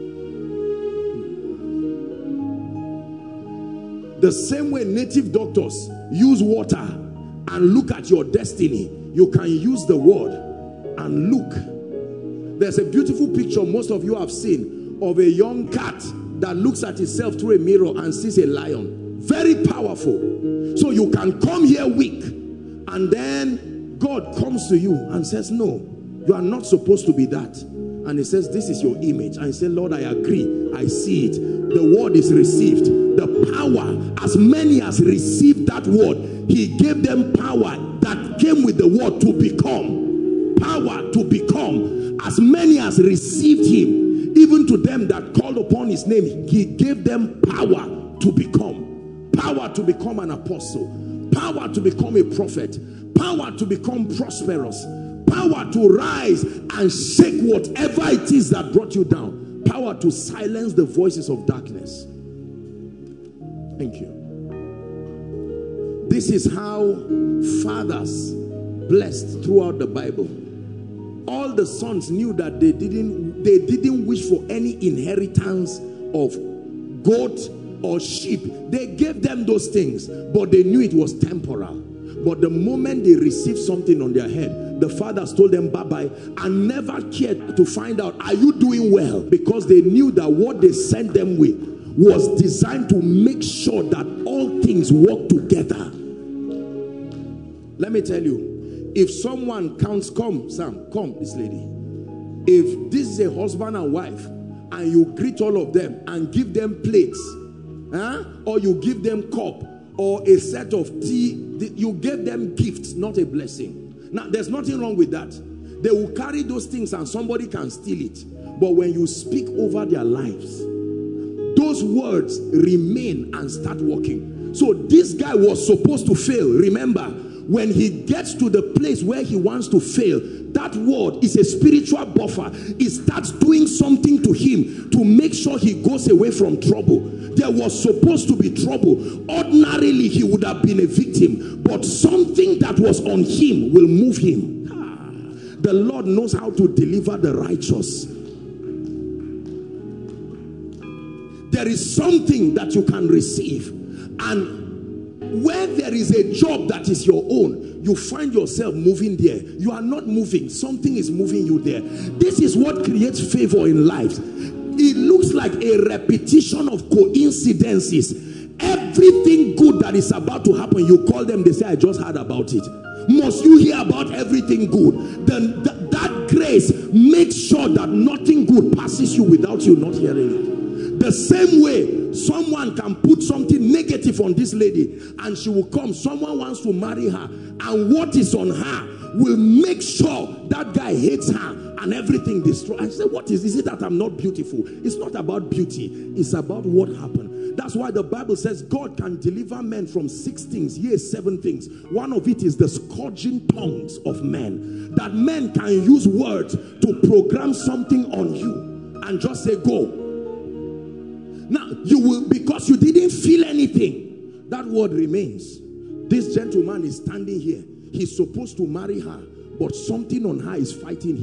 Speaker 2: The same way native doctors use water and look at your destiny, you can use the word and look. There's a beautiful picture most of you have seen of a young cat that looks at itself through a mirror and sees a lion. Very powerful. So you can come here weak, and then God comes to you and says, no, you are not supposed to be that. And he says, this is your image. And he said, Lord, I agree. I see it. The word is received. The power, as many as received that word, he gave them power that came with the word to become. Power to become. As many as received him, even to them that called upon his name, he gave them power to become. Power to become an apostle. Power to become a prophet. Power to become prosperous. Power to rise and shake whatever it is that brought you down. Power to silence the voices of darkness. Thank you. This is how fathers blessed throughout the Bible. All the sons knew that they didn't wish for any inheritance of goat or sheep. They gave them those things, but they knew it was temporal. But the moment they received something on their head, the fathers told them bye-bye and never cared to find out, are you doing well? Because they knew that what they sent them with was designed to make sure that all things work together. Let me tell you, if someone counts, come Sam, come this lady. If this is a husband and wife and you greet all of them and give them plates, or you give them cup or a set of tea, you give them gifts, not a blessing. Now there's nothing wrong with that. They will carry those things and somebody can steal it. But when you speak over their lives, those words remain and start working. So this guy was supposed to fail. Remember, when he gets to the place where he wants to fail, that word is a spiritual buffer. It starts doing something to him to make sure he goes away from trouble. There was supposed to be trouble. Ordinarily, he would have been a victim, but something that was on him will move him. The Lord knows how to deliver the righteous. There is something that you can receive, and when there is a job that is your own, you find yourself moving there. You are not moving. Something is moving you there. This is what creates favor in life. It looks like a repetition of coincidences. Everything good that is about to happen, you call them, they say, I just heard about it. Must you hear about everything good? Then that grace makes sure that nothing good passes you without you not hearing it. The same way, someone can put something negative on this lady and she will come. Someone wants to marry her, and what is on her will make sure that guy hates her and everything destroyed. I say, what is it that I'm not beautiful? It's not about beauty. It's about what happened. That's why the Bible says God can deliver men from 6 things, yes, 7 things. One of it is the scourging tongues of men. That men can use words to program something on you and just say, go. Now, you will, because you didn't feel anything, that word remains. This gentleman is standing here. He's supposed to marry her, but something on her is fighting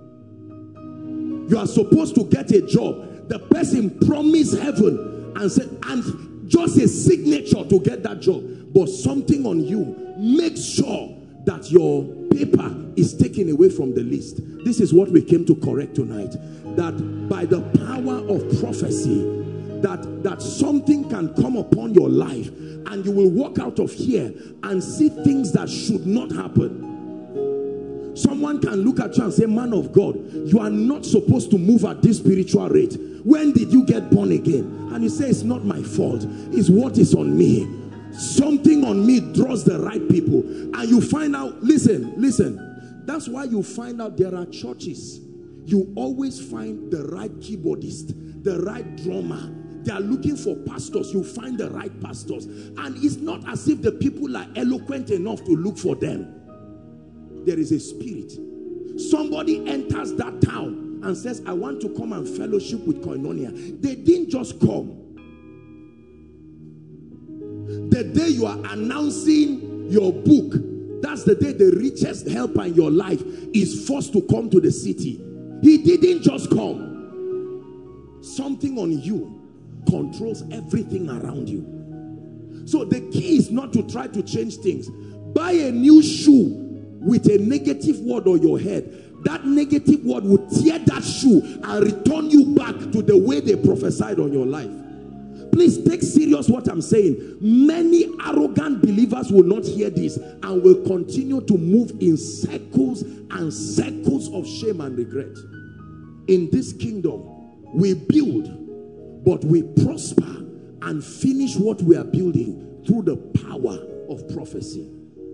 Speaker 2: him. You are supposed to get a job. The person promised heaven and said, and just a signature to get that job, but something on you makes sure that your paper is taken away from the list. This is what we came to correct tonight. That by the power of prophecy, that something can come upon your life and you will walk out of here and see things that should not happen. Someone can look at you and say, man of God, you are not supposed to move at this spiritual rate. When did you get born again? And you say, it's not my fault. It's what is on me. Something on me draws the right people. And you find out, listen. That's why you find out there are churches. You always find the right keyboardist, the right drummer. They are looking for pastors. You find the right pastors. And it's not as if the people are eloquent enough to look for them. There is a spirit. Somebody enters that town and says, I want to come and fellowship with Koinonia. They didn't just come. The day you are announcing your book, that's the day the richest helper in your life is forced to come to the city. He didn't just come. Something on you controls everything around you. So the key is not to try to change things. Buy a new shoe with a negative word on your head. That negative word will tear that shoe and return you back to the way they prophesied on your life. Please take serious what I'm saying. Many arrogant believers will not hear this and will continue to move in circles and circles of shame and regret. In this kingdom, we build, but we prosper and finish what we are building through the power of prophecy.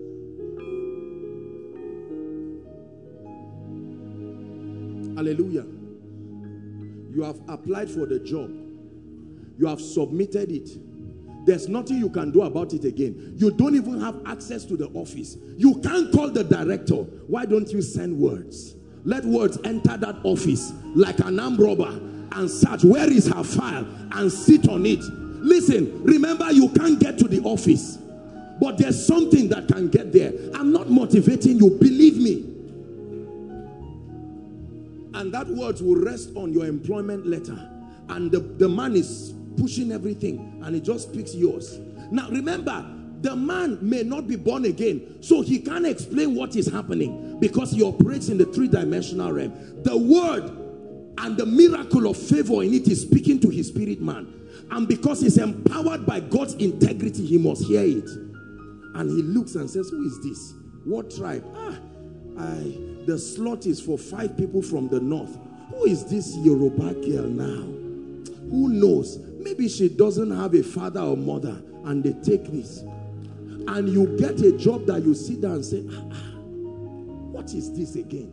Speaker 2: Hallelujah. You have applied for the job. You have submitted it. There's nothing you can do about it again. You don't even have access to the office. You can't call the director. Why don't you send words? Let words enter that office like an armed robber and search where is her file and sit on it. Listen, remember you can't get to the office, but there's something that can get there. I'm not motivating you, believe me. And that words will rest on your employment letter. And the man is pushing everything and he just picks yours. Now remember, the man may not be born again, so he can't explain what is happening because he operates in the three-dimensional realm. The word and the miracle of favor in it is speaking to his spirit man. And because he's empowered by God's integrity, he must hear it. And he looks and says, who is this? What tribe? The slot is for 5 people from the north. Who is this Yoruba girl now? Who knows? Maybe she doesn't have a father or mother and they take this. And you get a job that you sit down and say, what is this again?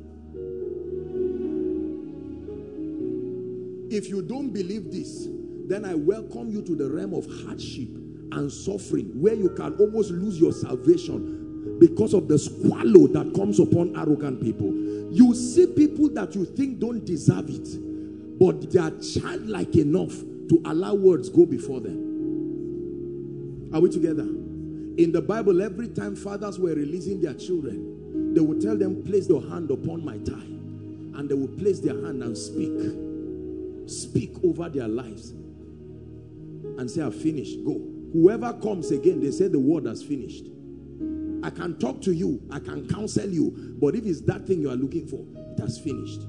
Speaker 2: If you don't believe this, then I welcome you to the realm of hardship and suffering, where you can almost lose your salvation because of the squalor that comes upon arrogant people. You see people that you think don't deserve it, but they are childlike enough to allow words go before them. Are we together? In the Bible, every time fathers were releasing their children, they would tell them, place your hand upon my thigh. And they would place their hand and speak over their lives. And say, I've finished, go. Whoever comes again, they say the word has finished. I can talk to you, I can counsel you, but if it's that thing you are looking for, it has finished.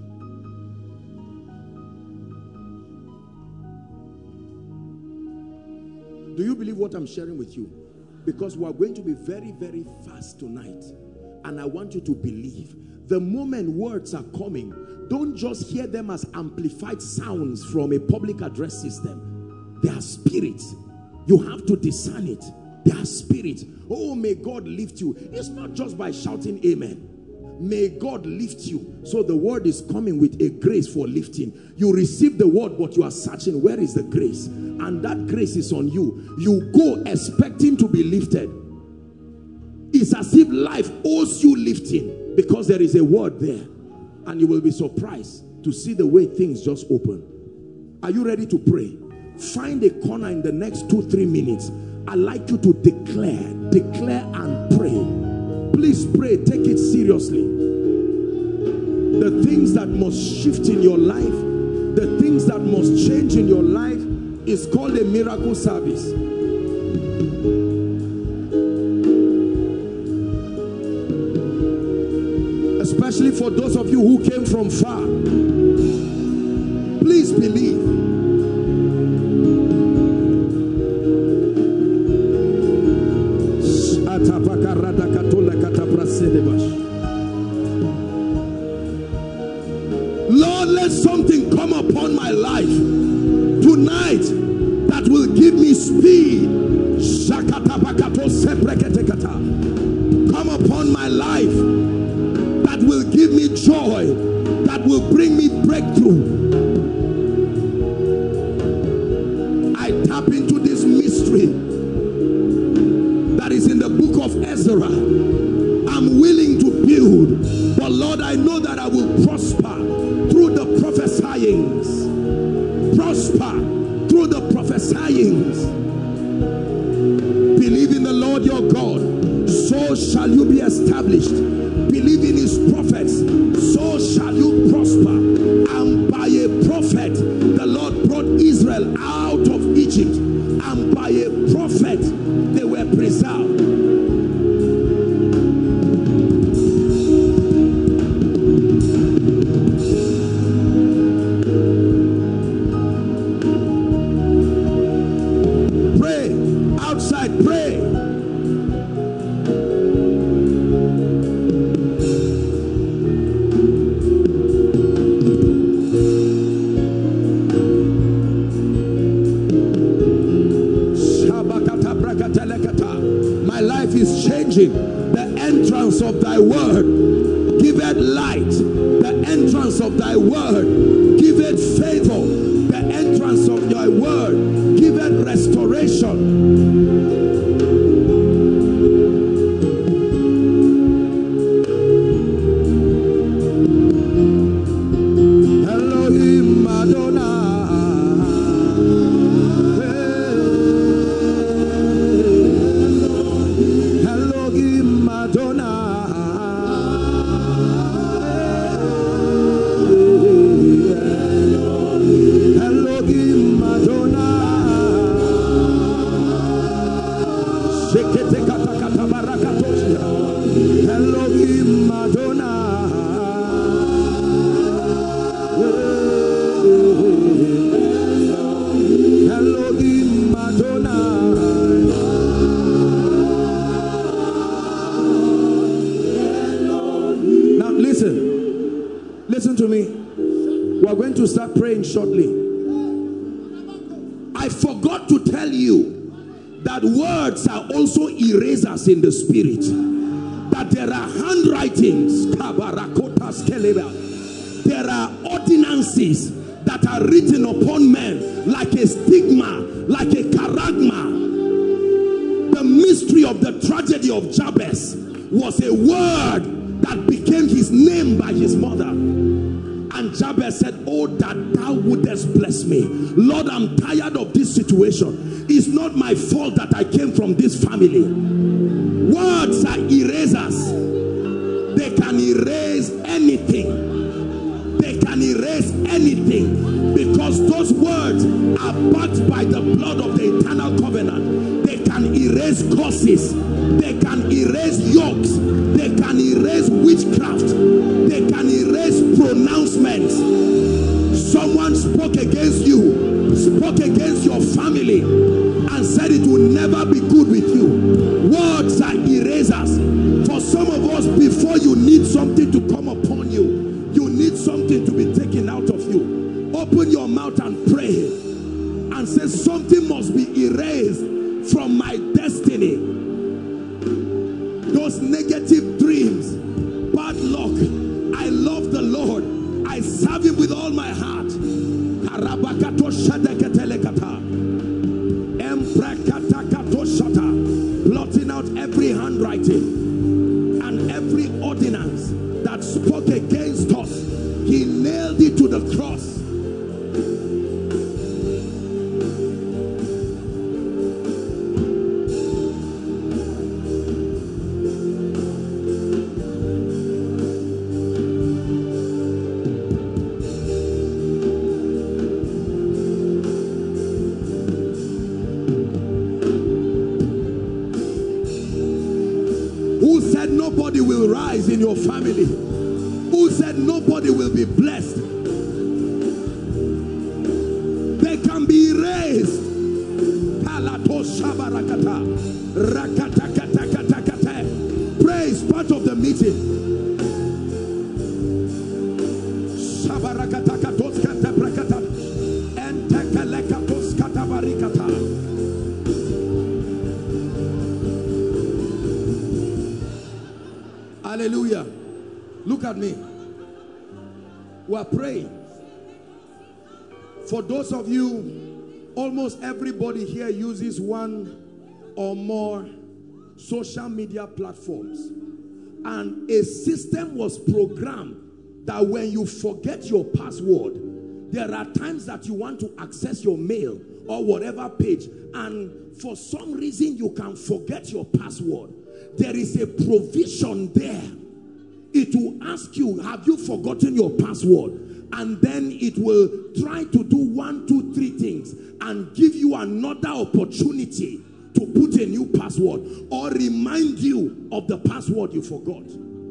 Speaker 2: Do you believe what I'm sharing with you? Because we are going to be very, very fast tonight. And I want you to believe. The moment words are coming, don't just hear them as amplified sounds from a public address system. They are spirits. You have to discern it. They are spirits. Oh, may God lift you. It's not just by shouting amen. May God lift you. So the word is coming with a grace for lifting. You receive the word, but you are searching, where is the grace? And that grace is on you. You go expecting to be lifted. It's as if life owes you lifting, because there is a word there. And you will be surprised to see the way things just open. Are you ready to pray? Find a corner in the next 2-3 minutes. I'd like you to declare and pray. Please pray, take it seriously. The things that must shift in your life, the things that must change in your life is called a miracle service. Especially for those of you who came from far. Please believe. Lord, let something come upon my life tonight that will give me speed. Come upon my life that will give me joy, that will bring me breakthrough. I tap into this mystery that is in the book of Ezra. I'm willing to build, but Lord, I know that I will prosper through the prophesyings. Prosper through the prophesyings. Believe in the Lord your God, so shall you be established. Believe in his prophets, so shall you prosper. And by a prophet, the Lord brought Israel out of Egypt. And by a prophet, they were preserved. The entrance of thy word giveth light. The entrance of thy word giveth favor. The entrance of thy word giveth restoration. Listen to me. We are going to start praying shortly. I forgot to tell you that words are also erasers in the spirit. That there are handwritings, there are ordinances that are written upon men like a stigma, like a charagma. The mystery of the tragedy of Jabez was a word that became his name by his mother. And Jabez said, oh, that thou wouldest bless me. Lord, I'm tired of this situation. It's not my fault that I came from this family. Words are erasers. They can erase anything. They can erase anything, because those words are backed by the blood of the eternal covenant. They can erase curses. They can erase yokes. They can erase witchcraft. They can erase pronouncements. Someone spoke against you, spoke against your family, and said it will never be good with you. Words are erasers. For some of us, before you need something to come upon you, you need something to be taken out of you. Open your mouth and pray and say, something must be erased from my destiny. Those negative dreams, bad luck. I love the Lord. I serve him with all my heart. Blotting out every handwriting and every ordinance that spoke against us. He nailed it to the cross. Nobody will rise in your family? Who said nobody will be blessed? They can be erased. Praise part of the meeting. Hallelujah. Look at me. We are praying. For those of you, almost everybody here uses one or more social media platforms. And a system was programmed that when you forget your password, there are times that you want to access your mail or whatever page, and for some reason you can forget your password, there is a provision there. It will ask you, have you forgotten your password? And then it will try to do 1, 2, 3 things and give you another opportunity to put a new password or remind you of the password you forgot.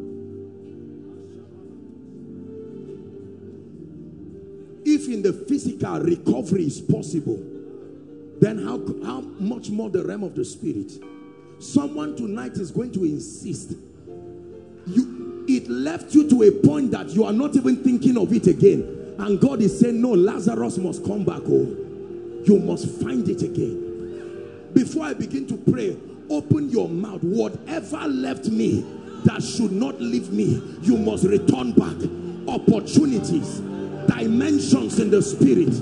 Speaker 2: If in the physical recovery is possible, then how much more the realm of the spirit? Someone tonight is going to insist. It left you to a point that you are not even thinking of it again. And God is saying, no, Lazarus must come back home. You must find it again. Before I begin to pray, open your mouth. Whatever left me that should not leave me, you must return back. Opportunities, dimensions in the spirit.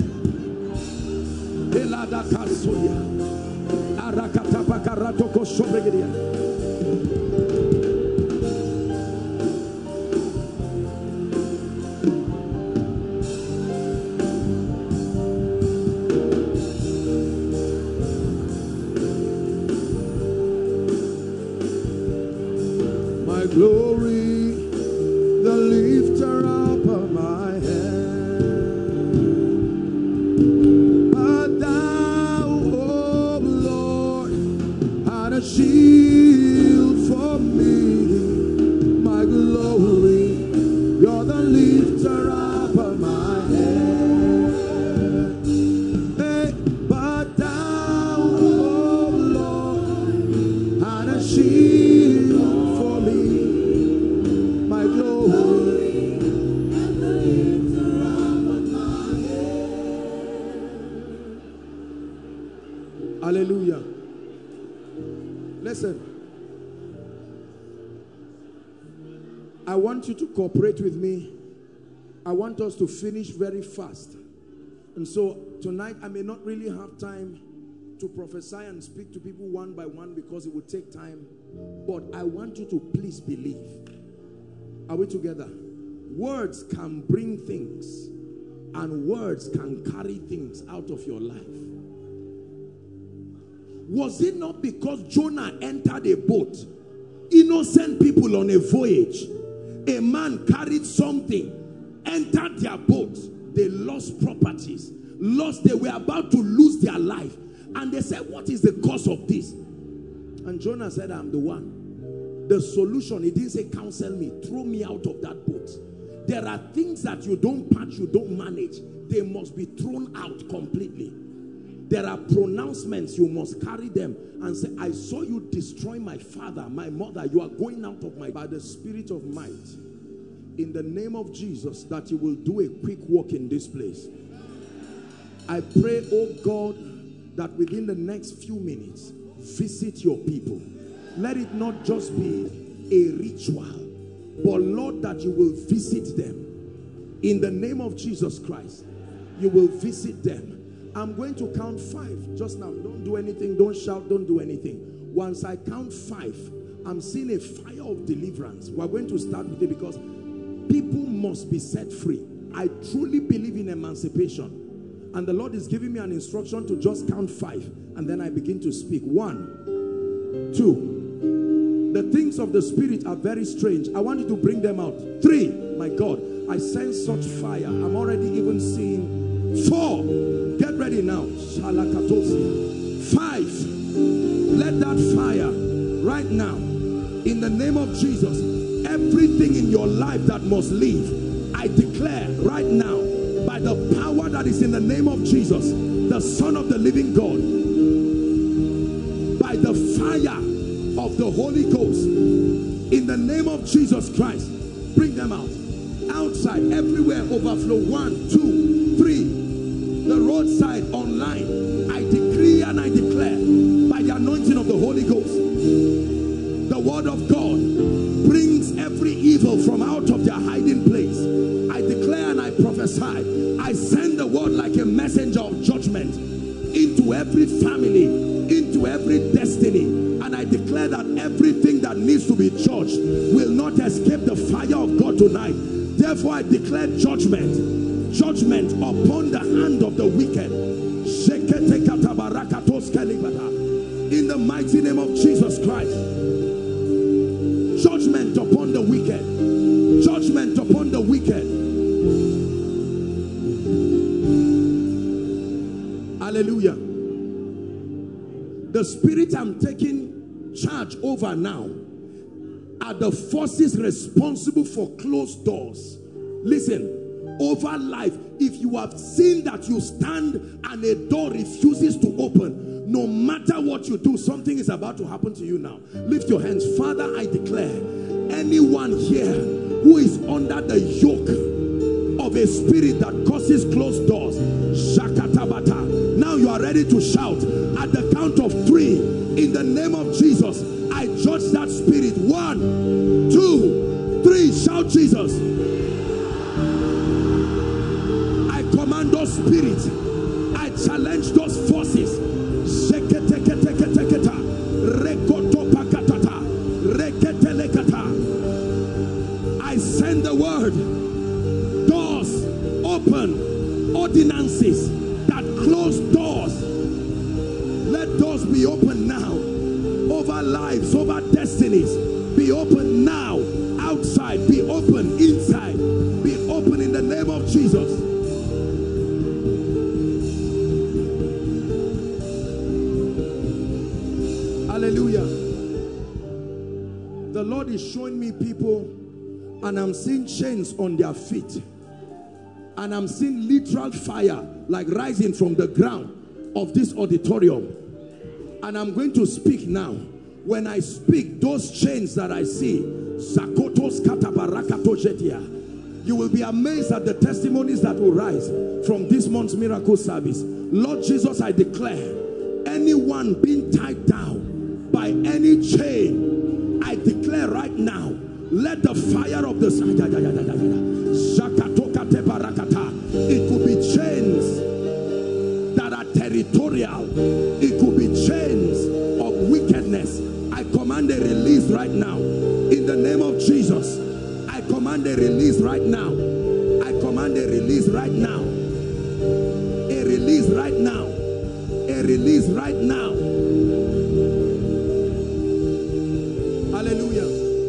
Speaker 2: My glory, the lifter up of my head. But thou, O Lord, art a shield for me. My glory, you're the lifter up of my head. Hey, but thou, O Lord, art a shield for me. My glory, and the lifter up of my head. Hallelujah. Listen. I want you to cooperate with me. I want us to finish very fast. And so tonight I may not really have time to prophesy and speak to people one by one because it would take time. But I want you to please believe. Are we together? Words can bring things, and words can carry things out of your life. Was it not because Jonah entered a boat, innocent people on a voyage, a man carried something, entered their boat, they lost properties, they were about to lose their life, and they said, what is the cause of this? And Jonah said, I'm the one. The solution, he didn't say counsel me, throw me out of that boat. There are things that you don't patch, you don't manage. They must be thrown out completely. There are pronouncements, you must carry them and say, I saw you destroy my father, my mother. You are going out of my, by the spirit of might. In the name of Jesus, that you will do a quick walk in this place. I pray, oh God, that within the next few minutes, visit your people. Let it not just be a ritual, but Lord, that you will visit them. In the name of Jesus Christ, you will visit them. I'm going to count 5 just now. Don't do anything, don't shout, don't do anything. Once I count 5, I'm seeing a fire of deliverance. We're going to start with it because people must be set free. I truly believe in emancipation. And the Lord is giving me an instruction to just count 5. And then I begin to speak. 1, 2. The things of the spirit are very strange. I want you to bring them out. 3. My God, I sense such fire. I'm already even seeing 4. Get ready now. 5. Let that fire right now, in the name of Jesus, everything in your life that must leave, I declare right now, by the power that is in the name of Jesus, the Son of the living God, by the fire of the Holy Ghost, in the name of Jesus Christ, bring them out. Outside, everywhere, overflow. 1, 2, 3. The roadside, online. I decree and I declare, by the anointing of the Holy Ghost, the word of God brings every evil from out of their hiding place. I declare and I prophesy. I send the word like a messenger of judgment into every family, into every destiny. And I declare that everything that needs to be judged will not escape the fire of God tonight. Therefore, I declare judgment upon the hand of the wicked. In the mighty name of Jesus Christ. Judgment upon the wicked. Judgment upon the wicked. Hallelujah. The spirit I'm taking charge over now are the forces responsible for closed doors. Listen, over life, if you have seen that you stand and a door refuses to open, no matter what you do, something is about to happen to you now. Lift your hands. Father, I declare, anyone here who is under the yoke of a spirit that causes closed doors, Shakatabata. Now you are ready to shout at the count of 3. In the name of Jesus, I judge that spirit. 1, 2, 3. Shout Jesus. I command those spirits. I challenge those forces. I send the word. Doors open. Ordinances that close doors, let doors be open now. Over lives, over destinies, be open now. Outside, be open. Inside, be open in the name of Jesus. Hallelujah. The Lord is showing me people, and I'm seeing chains on their feet, and I'm seeing literal fire like rising from the ground of this auditorium. And I'm going to speak now. When I speak, those chains that I see, you will be amazed at the testimonies that will rise from this month's miracle service. Lord Jesus, I declare, anyone being tied down by any chain, I declare right now, let the fire of the it could be chains that are territorial, it could be chains of wickedness. I command a release right now in the name of Jesus. I command a release right now. I command a release right now. A release right now. A release right now. Hallelujah.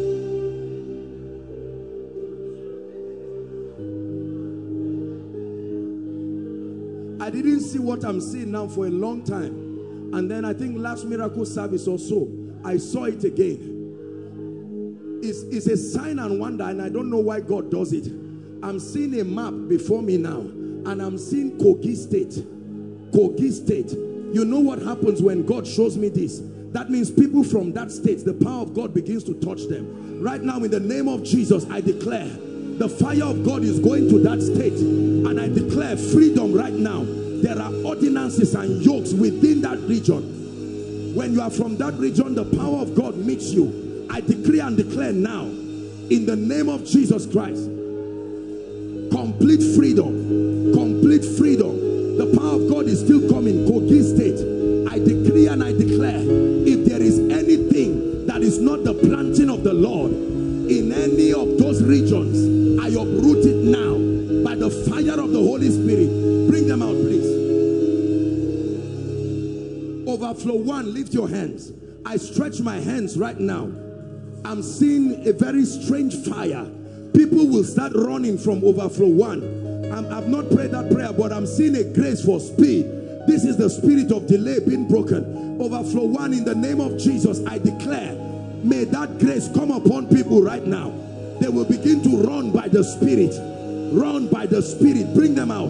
Speaker 2: I didn't see what I'm seeing now for a long time. And then I think last miracle service or so, I saw it again. It's a sign and wonder, and I don't know why God does it. I'm seeing a map before me now, and I'm seeing Kogi State. Kogi State. You know what happens when God shows me this? That means people from that state, the power of God begins to touch them. Right now, in the name of Jesus, I declare the fire of God is going to that state, and I declare freedom right now. There are ordinances and yokes within that region. When you are from that region, the power of God meets you. I decree and declare now, in the name of Jesus Christ, complete freedom. Complete freedom. The power of God is still coming. Kogi State, I decree and I declare, if there is anything that is not the planting of the Lord in any of those regions, I uproot it now by the fire of the Holy Spirit. Bring them out, please. Overflow 1, lift your hands. I stretch my hands right now. I'm seeing a very strange fire. People will start running from overflow 1. I've not prayed that prayer, but I'm seeing a grace for speed. This is the spirit of delay being broken. Overflow 1, in the name of Jesus, I declare, may that grace come upon people right now. They will begin to run by the Spirit. Run by the Spirit. Bring them out.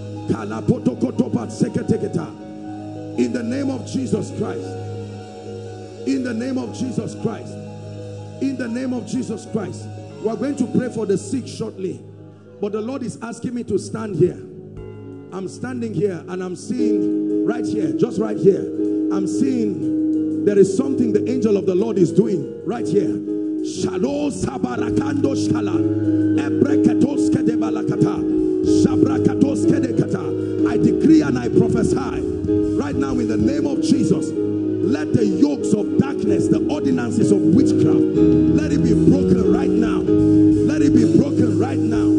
Speaker 2: In the name of Jesus Christ. In the name of Jesus Christ. In the name of Jesus Christ. We're going to pray for the sick shortly. But the Lord is asking me to stand here. I'm standing here and I'm seeing right here, just right here. I'm seeing there is something the angel of the Lord is doing right here. Shalo sabarakando shkala. Ebreketoske de balakata. Shabrakatoske de kata. I decree and I prophesy right now in the name of Jesus. Let the yokes of darkness, the ordinances of witchcraft, let it be broken right now. Let it be broken right now.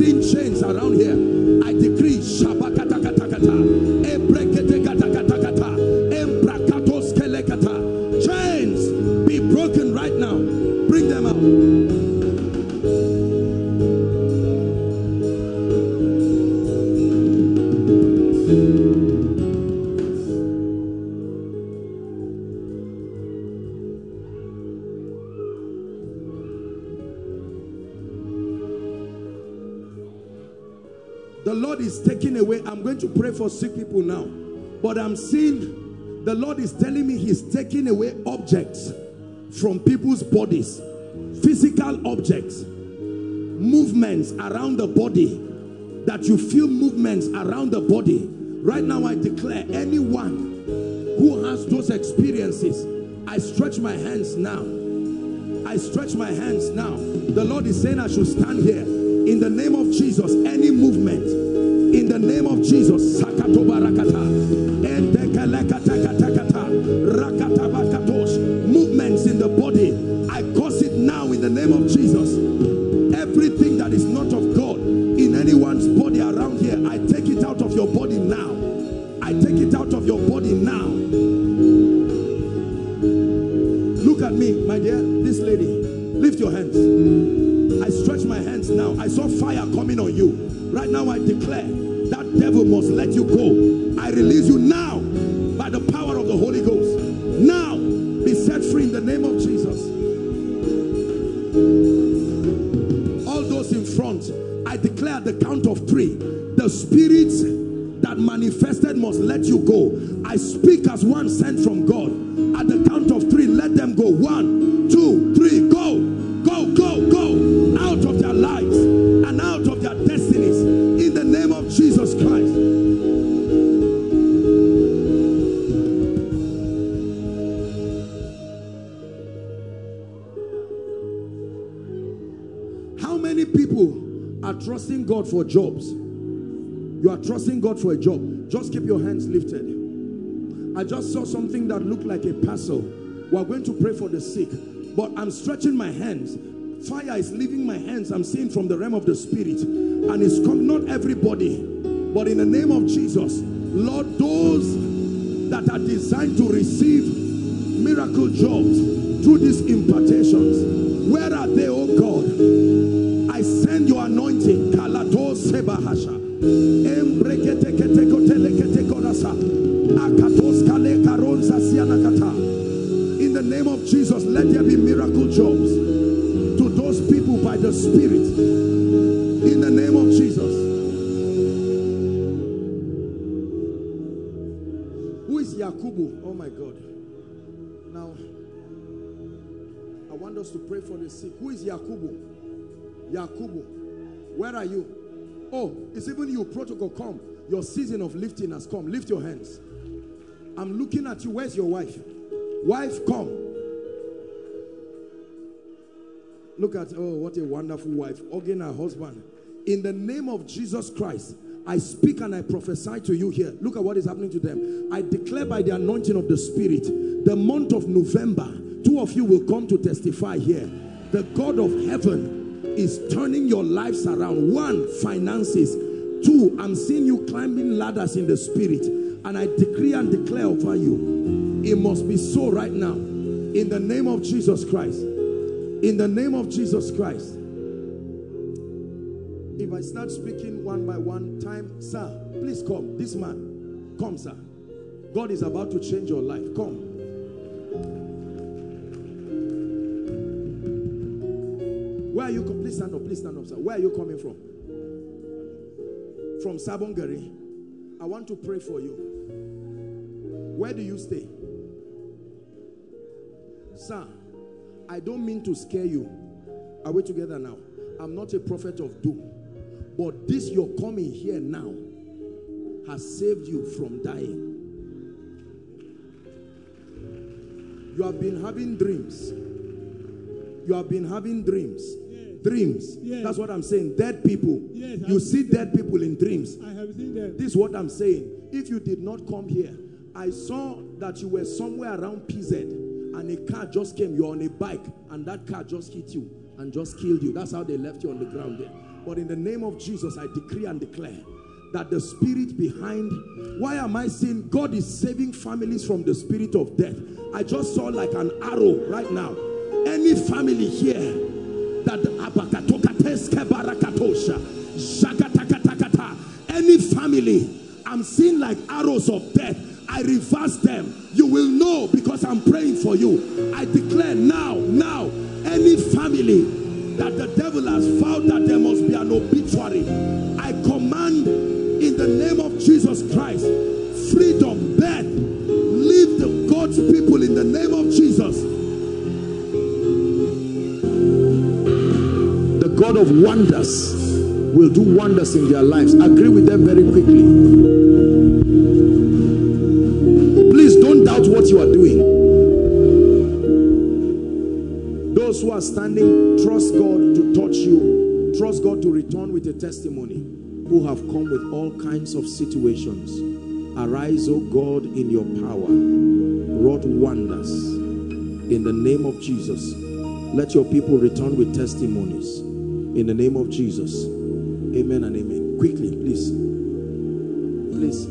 Speaker 2: seeing chains around here. I decree Shabakatakatakata, Ebreketekatakatakata, Embrakatoskelekata. Chains be broken right now. Bring them out. The Lord is taking away. I'm going to pray for sick people now. But I'm seeing the Lord is telling me he's taking away objects from people's bodies. Physical objects. Movements around the body. That you feel movements around the body. Right now I declare anyone who has those experiences, I stretch my hands now. I stretch my hands now. The Lord is saying I should stand here. In the name of Jesus, any movement, in the name of Jesus, movements in the body, I cause it now in the name of Jesus. Everything that is not of God in anyone's body around here, I take it out of your body now. I take it out of your body now. Look at me, my dear, this lady. Lift your hands. I stretch my hands now. I saw fire coming on you. Right now I declare that devil must let you go. I release you now by the power of the Holy Ghost. Now be set free in the name of Jesus. All those in front, I declare at the count of 3, the spirits that manifested must let you go. I speak as one sent from God. At the count of 3, let them go. 1, 2, 3, go. Go, go, go. Out of their lives and out of their destinies in the name of Jesus Christ. How many people are trusting God for jobs? You are trusting God for a job. Just keep your hands lifted. I just saw something that looked like a parcel. We are going to pray for the sick, but I'm stretching my hands. Fire is leaving my hands. I'm seeing from the realm of the spirit, and it's come, not everybody, but in the name of Jesus, Lord, those that are designed to receive miracle jobs through these impartations, where are they, oh God? I send your anointing. In the name of Jesus, let there be miracle jobs to those people by the Spirit. In the name of Jesus. Who is Yakubu? Oh my God. Now, I want us to pray for the sick. Who is Yakubu? Yakubu, where are you? Oh, it's even you. Protocol, come. Your season of lifting has come. Lift your hands. I'm looking at you. Where's your wife? Wife, come. Look at, oh, what a wonderful wife. Hugging her husband. In the name of Jesus Christ, I speak and I prophesy to you here. Look at what is happening to them. I declare by the anointing of the Spirit, the month of November, 2 of you will come to testify here. The God of heaven is turning your lives around. 1, finances. 2, I'm seeing you climbing ladders in the Spirit. And I decree and declare over you, it must be so right now. In the name of Jesus Christ. In the name of Jesus Christ. If I start speaking one by one, time, sir, please come. This man, come, sir. God is about to change your life. Come. Where are you? Please stand up, sir. Where are you coming from? From Sabongari. I want to pray for you. Where do you stay? Sir, I don't mean to scare you. Are we together now? I'm not a prophet of doom. But this you're coming here now has saved you from dying. You have been having dreams. You have been having dreams. Dreams. Yes. That's what I'm saying. Dead people. Yes, you see dead people in dreams.
Speaker 3: I have seen them.
Speaker 2: This is what I'm saying. If you did not come here, I saw that you were somewhere around PZ and a car just came. You're on a bike and that car just hit you and just killed you. That's how they left you on the ground there. But in the name of Jesus, I decree and declare that the spirit behind, why am I saying God is saving families from the spirit of death? I just saw like an arrow right now. Any family here that any family, I'm seeing like arrows of death, I reverse them. You will know because I'm praying for you. I declare now, any family that the devil has vowed that there must be an obituary, I command in the name of Jesus Christ, freedom, birth, leave the God's people in the name of Jesus. The God of wonders will do wonders in their lives. Agree with them very quickly. Please don't doubt what you are doing. Those who are standing, trust God to touch you. Trust God to return with a testimony. Who have come with all kinds of situations. Arise, O God, in your power. Wrought wonders. In the name of Jesus. Let your people return with testimonies. In the name of Jesus. Amen and amen. Quickly, please. Please.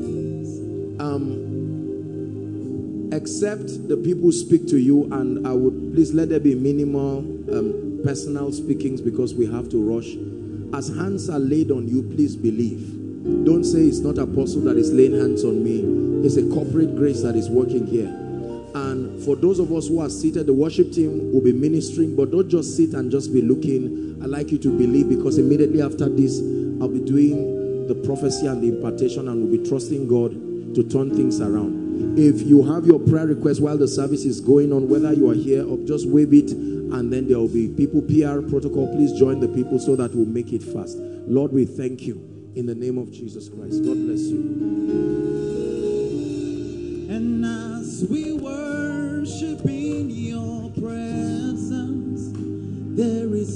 Speaker 2: Except the people speak to you, and I would please let there be minimal personal speakings because we have to rush. As hands are laid on you, please believe. Don't say it's not apostle that is laying hands on me. It's a corporate grace that is working here. And for those of us who are seated, the worship team will be ministering, but don't just sit and just be looking. I'd like you to believe, because immediately after this, I'll be doing the prophecy and the impartation, and we'll be trusting God to turn things around. If you have your prayer request while the service is going on, whether you are here or just wave it, and then there will be people, PR protocol, please join the people so that we'll make it fast. Lord, we thank you in the name of Jesus Christ. God bless you.
Speaker 3: And as we worship in your presence, there is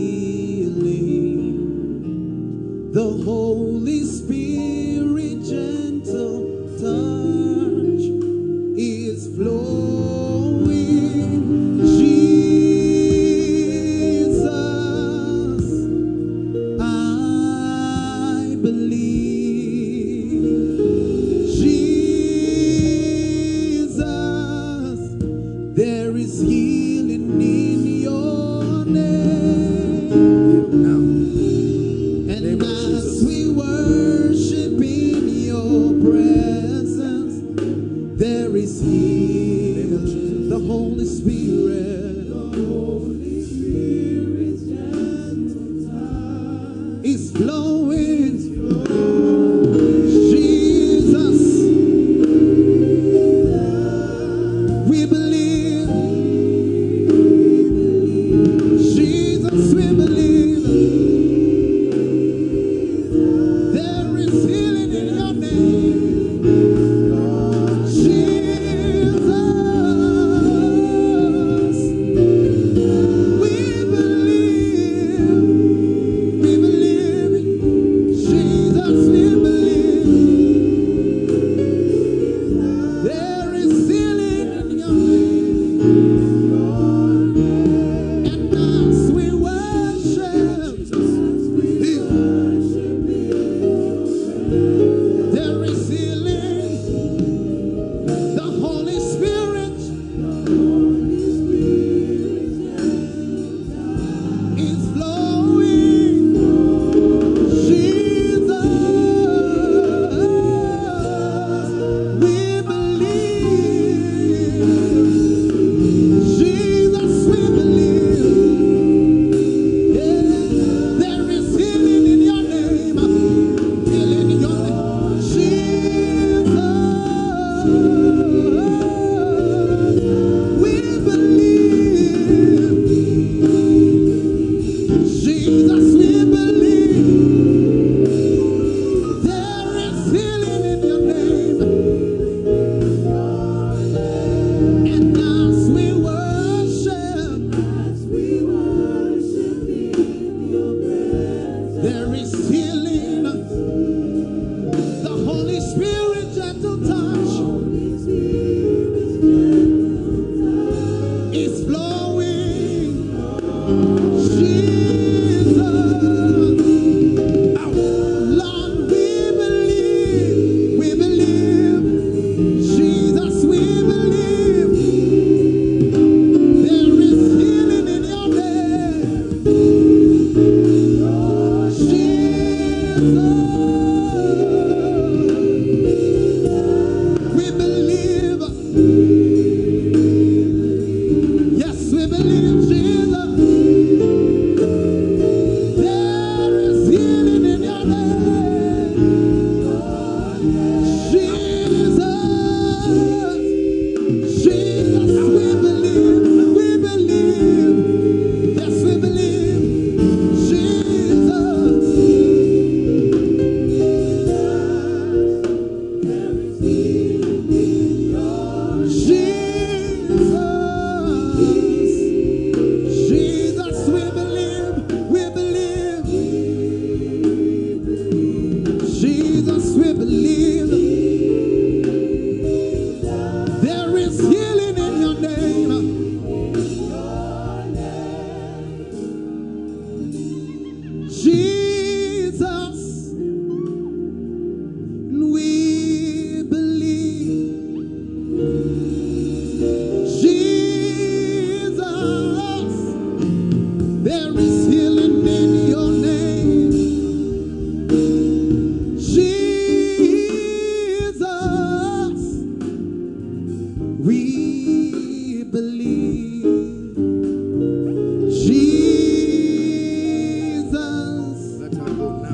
Speaker 3: healing. The Holy Spirit, gentle touch is flowing. Jesus, I believe. Jesus, there is healing in your name. Now. And as we worship in your presence, there is healing. The Holy Spirit, gentle touch is flowing. Jesus, we believe. Jesus, we believe. There is healing in your name. It's flowing. Jesus.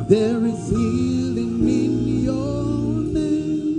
Speaker 3: There is healing in your name.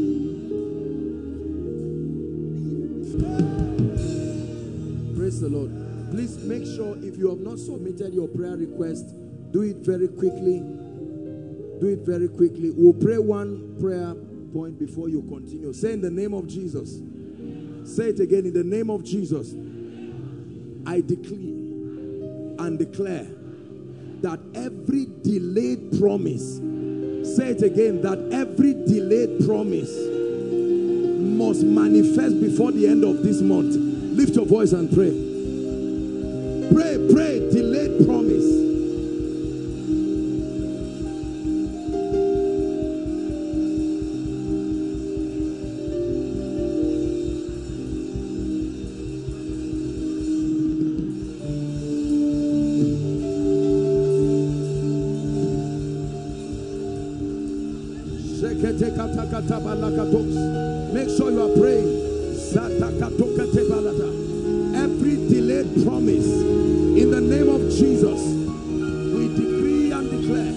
Speaker 2: Praise the Lord. Please make sure if you have not submitted your prayer request, do it very quickly. Do it very quickly. We'll pray one prayer point before you continue. Say in the name of Jesus. Say it again. In the name of Jesus, I decree and declare that every delayed promise, say it again, that every delayed promise must manifest before the end of this month. Lift your voice and pray. Pray, pray, delayed promise. Make sure you are praying. Every delayed promise, in the name of Jesus, we decree and declare.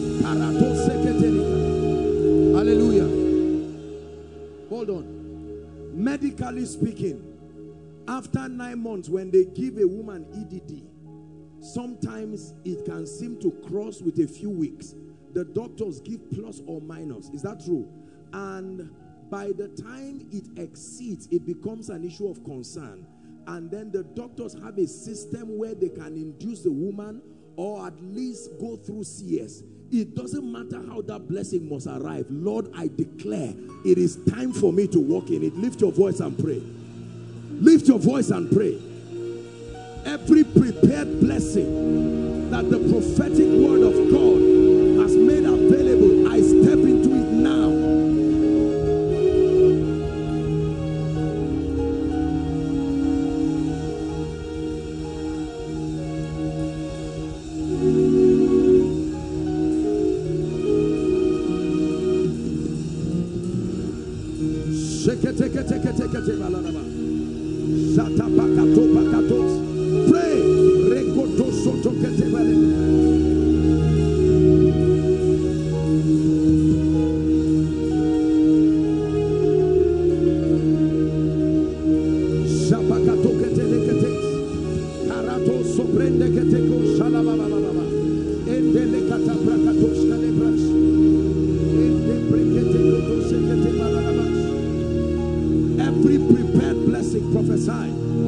Speaker 2: Hallelujah. Hold on. Medically speaking, after 9 months, when they give a woman EDD, sometimes it can seem to cross with a few weeks. The doctors give plus or minus. Is that true? And by the time it exceeds, it becomes an issue of concern. And then the doctors have a system where they can induce the woman or at least go through CS. It doesn't matter how that blessing must arrive. Lord, I declare it is time for me to walk in it. Lift your voice and pray. Lift your voice and pray. Every prepared blessing that the prophetic word of God has made available, I step into it now. Pray. Every prepared blessing prophesy.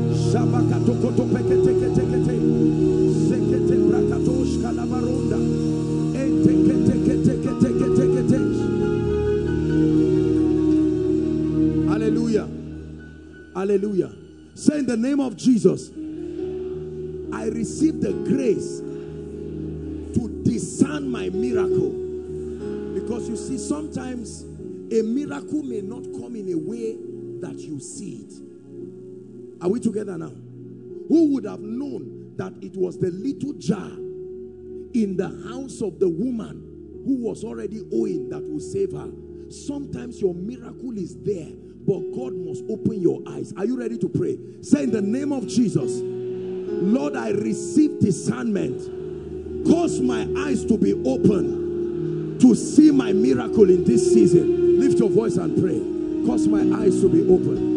Speaker 2: Hallelujah. Hallelujah. Say in the name of Jesus, I receive the grace to discern my miracle. Because you see, sometimes a miracle may not come in a way that you see it. Are we together now? Who would have known that it was the little jar in the house of the woman who was already owing that will save her? Sometimes your miracle is there, but God must open your eyes. Are you ready to pray? Say in the name of Jesus, Lord, I receive discernment. Cause my eyes to be open to see my miracle in this season. Lift your voice and pray. Cause my eyes to be open.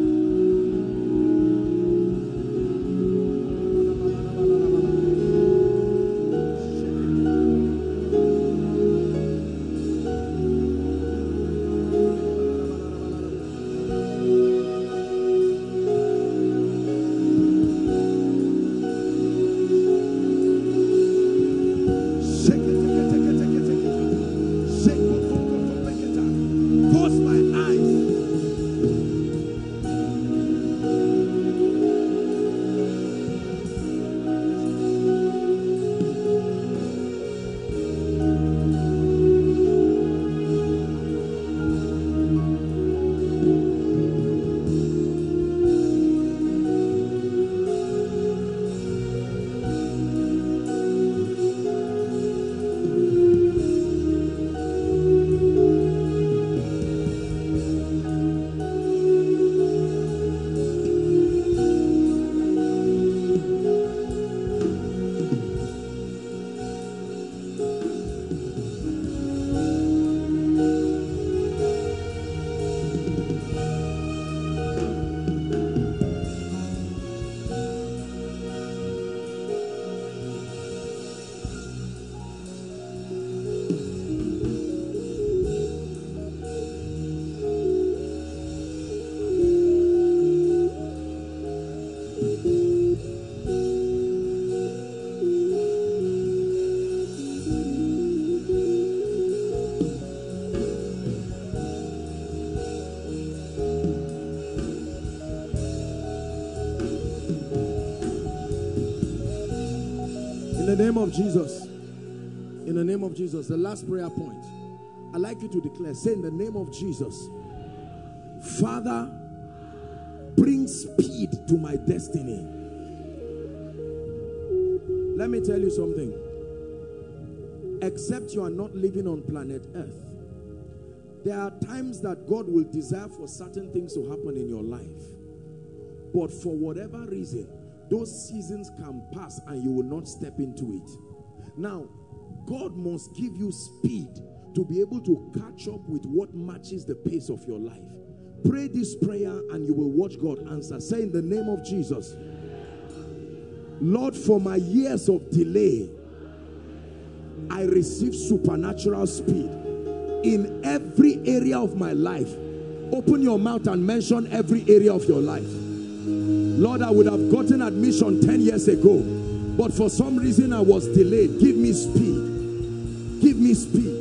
Speaker 2: name of Jesus. In the name of Jesus. The last prayer point. I'd like you to declare, say in the name of Jesus, Father, bring speed to my destiny. Let me tell you something. Except you are not living on planet Earth, there are times that God will desire for certain things to happen in your life. But for whatever reason, those seasons can pass and you will not step into it. Now, God must give you speed to be able to catch up with what matches the pace of your life. Pray this prayer and you will watch God answer. Say in the name of Jesus, Lord, for my years of delay, I receive supernatural speed in every area of my life. Open your mouth and mention every area of your life. Lord, I would have gotten admission 10 years ago, but for some reason I was delayed. Give me speed. Give me speed.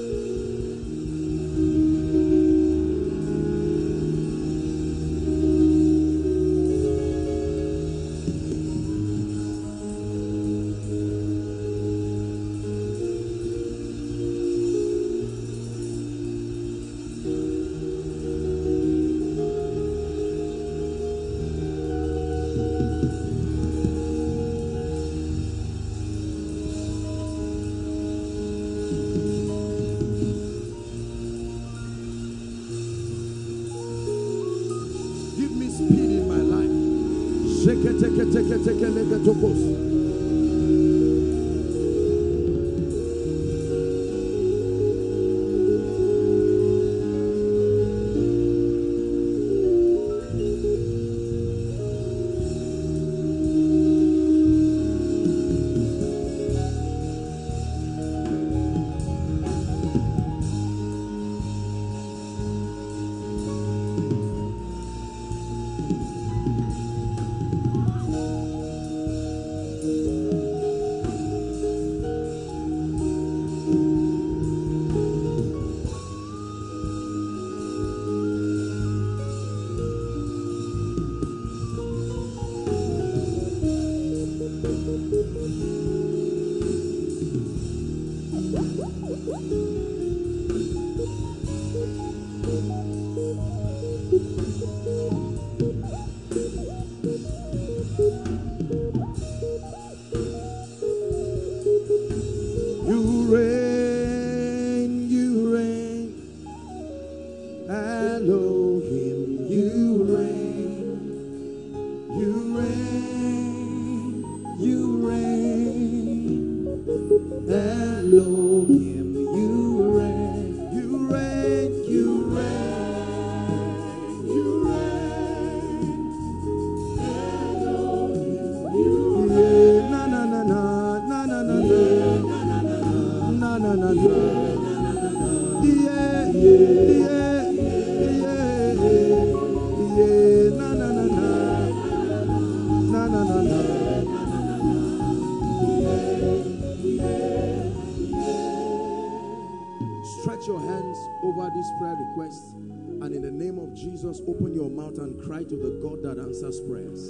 Speaker 2: Stretch your hands over this prayer request, and in the name of Jesus, open your mouth and cry to the God that answers prayers.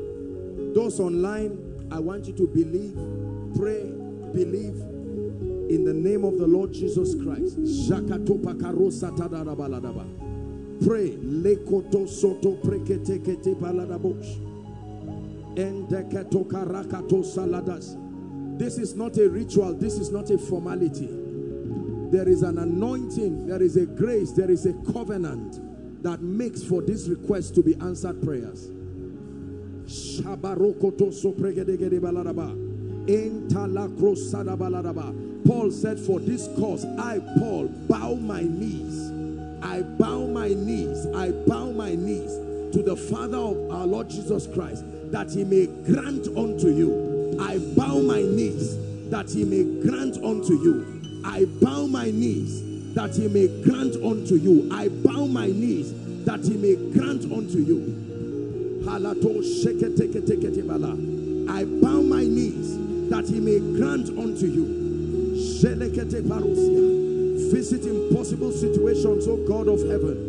Speaker 2: Those online, I want you to believe, pray, believe in the name of the Lord Jesus Christ. Pray. This is not a ritual. This is not a formality. There is an anointing, there is a grace, there is a covenant that makes for this request to be answered prayers. Paul said, for this cause I, Paul, bow my knees. I bow my knees. I bow my knees to the Father of our Lord Jesus Christ, that he may grant unto you. I bow my knees that he may grant unto you. I bow my knees that he may grant unto you. I bow my knees that he may grant unto you. I bow my knees that he may grant unto you. Visit impossible situations, O God of heaven.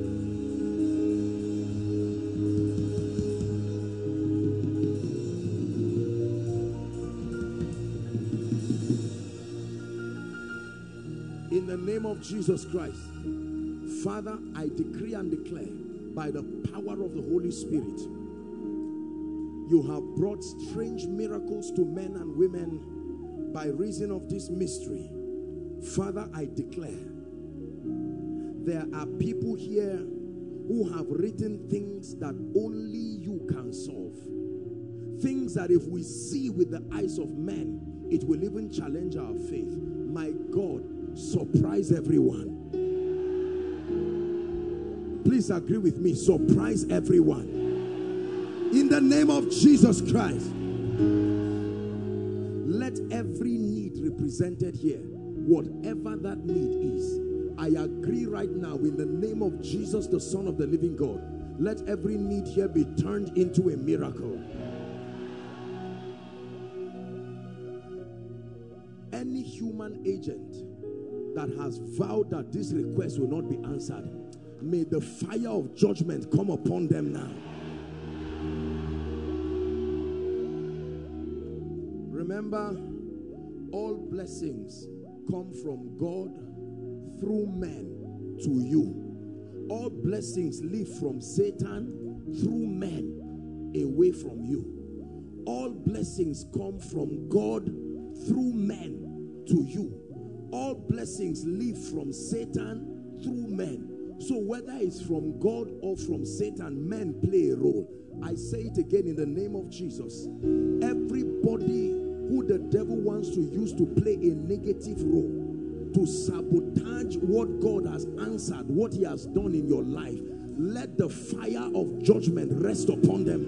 Speaker 2: name of Jesus Christ. Father, I decree and declare by the power of the Holy Spirit, you have brought strange miracles to men and women by reason of this mystery. Father, I declare there are people here who have written things that only you can solve. Things that if we see with the eyes of men, it will even challenge our faith. My God, surprise everyone. Please agree with me. Surprise everyone. In the name of Jesus Christ. Let every need represented here, whatever that need is, I agree right now in the name of Jesus, the Son of the living God. Let every need here be turned into a miracle. Any human agent that has vowed that this request will not be answered, may the fire of judgment come upon them now. Remember, all blessings come from God through men to you. All blessings leave from Satan through men away from you. All blessings come from God through men to you. All blessings leave from Satan through men. So whether it's from God or from Satan, men play a role. I say it again in the name of Jesus. Everybody who the devil wants to use to play a negative role, to sabotage what God has answered, what he has done in your life, let the fire of judgment rest upon them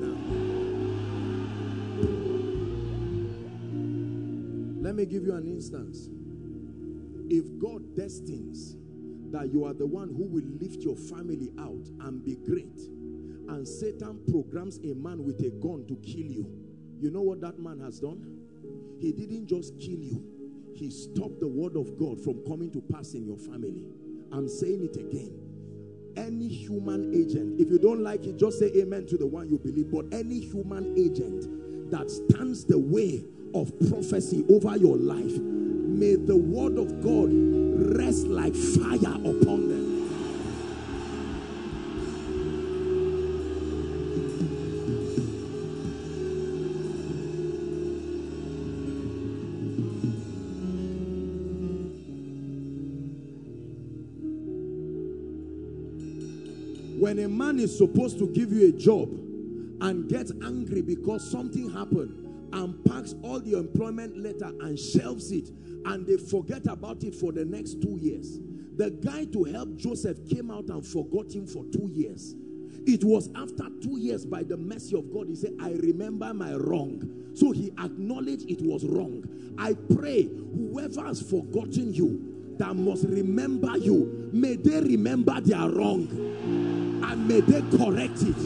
Speaker 2: now. Let me give you an instance. If God destines that you are the one who will lift your family out and be great, and Satan programs a man with a gun to kill you, you know what that man has done? He didn't just kill you. He stopped the word of God from coming to pass in your family. I'm saying it again. Any human agent, if you don't like it, just say amen to the one you believe. But any human agent that stands the way of prophecy over your life, may the word of God rest like fire upon them. When a man is supposed to give you a job and gets angry because something happened and packs all the employment letter and shelves it, and they forget about it for the next 2 years. The guy to help Joseph came out and forgot him for 2 years. It was after 2 years, by the mercy of God, he said, I remember my wrong. So he acknowledged it was wrong. I pray whoever has forgotten you, that must remember you, may they remember their wrong and may they correct it.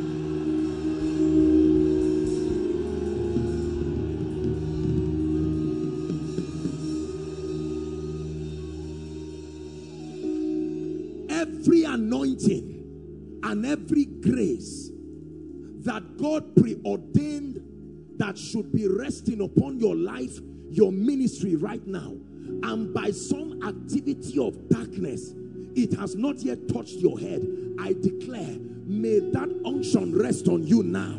Speaker 2: Every anointing and every grace that God preordained that should be resting upon your life, your ministry right now, and by some activity of darkness, it has not yet touched your head, I declare, may that unction rest on you now.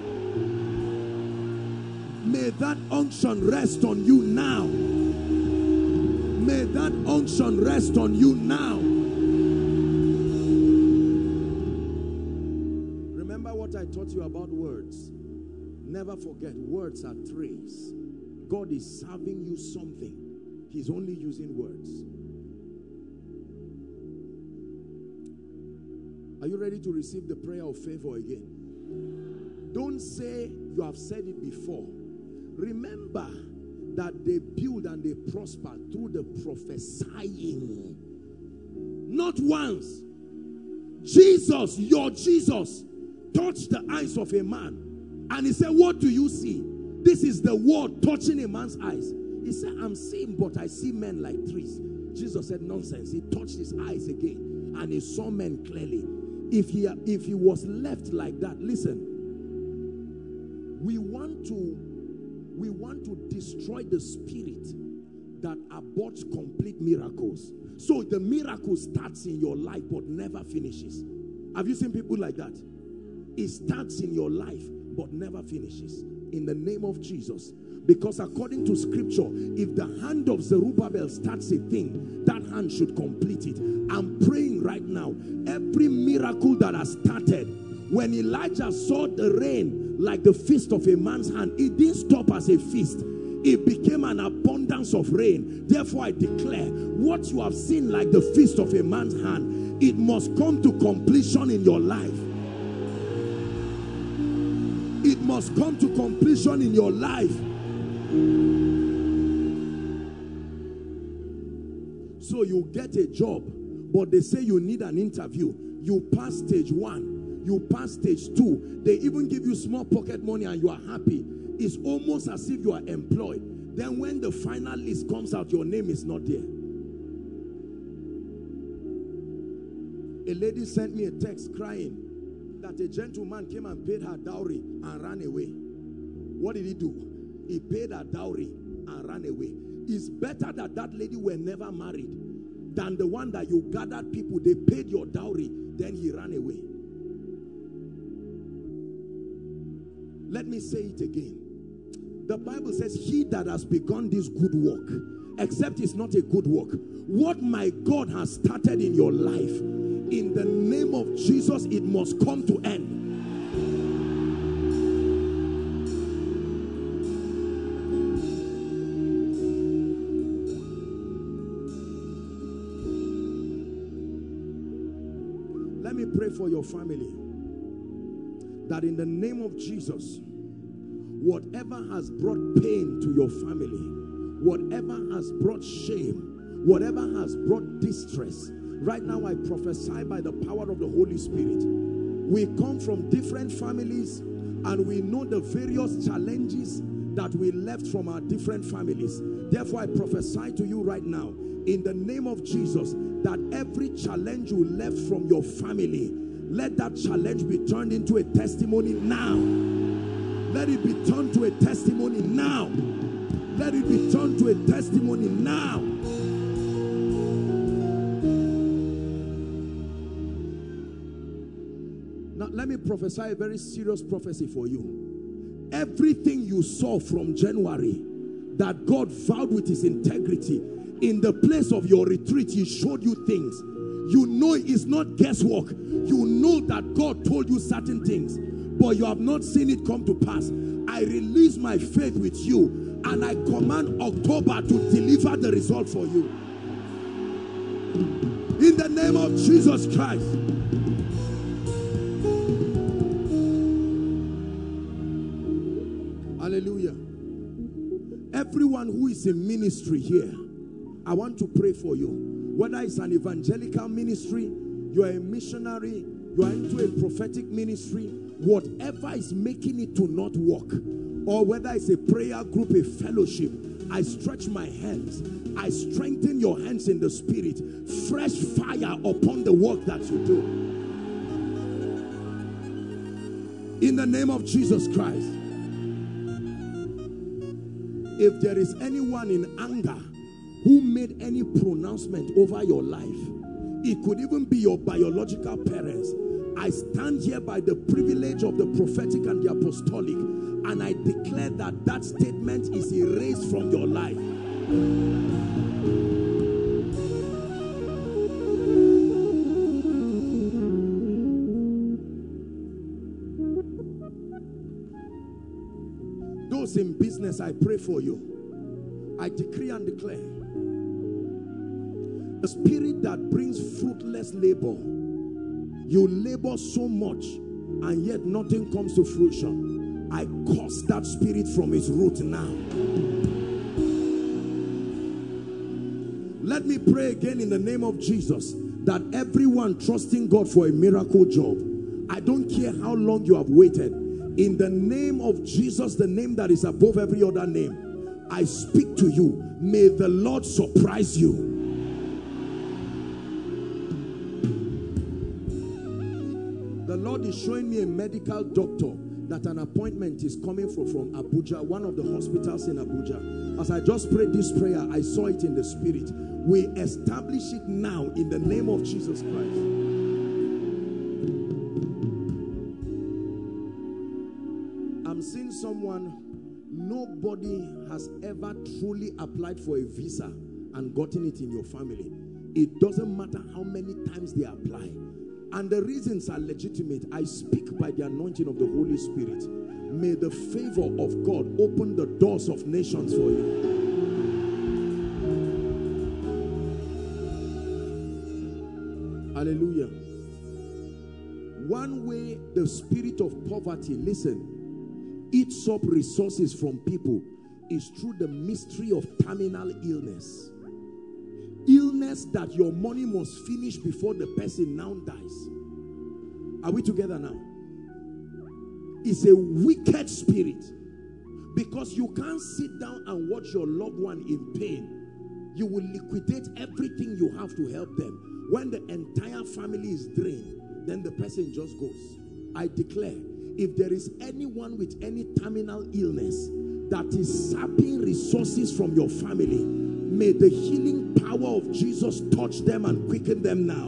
Speaker 2: May that unction rest on you now. May that unction rest on you now. Remember what I taught you about words. Never forget, words are trays. God is serving you something. He's only using words. Are you ready to receive the prayer of favor again? Don't say you have said it before. Remember that they build and they prosper through the prophesying. Not once. Jesus, your Jesus, touched the eyes of a man. And he said, what do you see? This is the word touching a man's eyes. He said, I'm seeing, but I see men like trees. Jesus said, nonsense. He touched his eyes again, and he saw men clearly. If he was left like that, listen, we want to destroy the spirit that aborts complete miracles. So the miracle starts in your life but never finishes. Have you seen people like that? It starts in your life but never finishes. In the name of Jesus. Because according to scripture, if the hand of Zerubbabel starts a thing, that hand should complete it. I'm praying right now, every miracle that has started, when Elijah saw the rain like the fist of a man's hand, it didn't stop as a fist. It became an abundance of rain. Therefore I declare, what you have seen like the fist of a man's hand, it must come to completion in your life. It must come to completion in your life. So you get a job, but they say you need an interview. You pass stage 1, you pass stage 2. They even give you small pocket money and you are happy. It's almost as if you are employed. Then when the final list comes out, your name is not there. A lady sent me a text crying that a gentleman came and paid her dowry and ran away. What did he do? He paid her dowry and ran away. It's better that that lady were never married than the one that you gathered people, they paid your dowry, then he ran away. Let me say it again. The Bible says, he that has begun this good work, except it's not a good work, what my God has started in your life, in the name of Jesus, it must come to end. Let me pray for your family, that in the name of Jesus, whatever has brought pain to your family, whatever has brought shame, whatever has brought distress, right now I prophesy by the power of the Holy Spirit. We come from different families and we know the various challenges that we left from our different families. Therefore I prophesy to you right now, in the name of Jesus, that every challenge you left from your family, let that challenge be turned into a testimony now. Let it be turned to a testimony now. Let it be turned to a testimony now. Now let me prophesy a very serious prophecy for you. Everything you saw from January that God vowed with his integrity, in the place of your retreat, he showed you things. You know it's not guesswork. You know that God told you certain things, but you have not seen it come to pass. I release my faith with you and I command October to deliver the result for you. In the name of Jesus Christ. Hallelujah. Everyone who is in ministry here, I want to pray for you. Whether it's an evangelical ministry, you are a missionary, you are into a prophetic ministry, whatever is making it to not work, or whether it's a prayer group, a fellowship, I stretch my hands, I strengthen your hands in the spirit. Fresh fire upon the work that you do. In the name of Jesus Christ. If there is anyone in anger who made any pronouncement over your life, it could even be your biological parents, I stand here by the privilege of the prophetic and the apostolic, and I declare that that statement is erased from your life. Those in business, I pray for you. I decree and declare, the spirit that brings fruitless labor, you labor so much and yet nothing comes to fruition, I curse that spirit from its root now. Let me pray again in the name of Jesus, that everyone trusting God for a miracle job, I don't care how long you have waited, in the name of Jesus, the name that is above every other name, I speak to you. May the Lord surprise you. The Lord is showing me a medical doctor that an appointment is coming from Abuja, one of the hospitals in Abuja. As I just prayed this prayer, I saw it in the spirit. We establish it now in the name of Jesus Christ. I'm seeing someone, nobody has ever truly applied for a visa and gotten it in your family. It doesn't matter how many times they apply. And the reasons are legitimate. I speak by the anointing of the Holy Spirit. May the favor of God open the doors of nations for you. Hallelujah. One way the spirit of poverty, listen, eats up resources from people is through the mystery of terminal illness. Illness that your money must finish before the person now dies. Are we together now? It's a wicked spirit, because you can't sit down and watch your loved one in pain. You will liquidate everything you have to help them. When the entire family is drained, then the person just goes. I declare, if there is anyone with any terminal illness that is sapping resources from your family, may the healing power of Jesus touch them and quicken them now.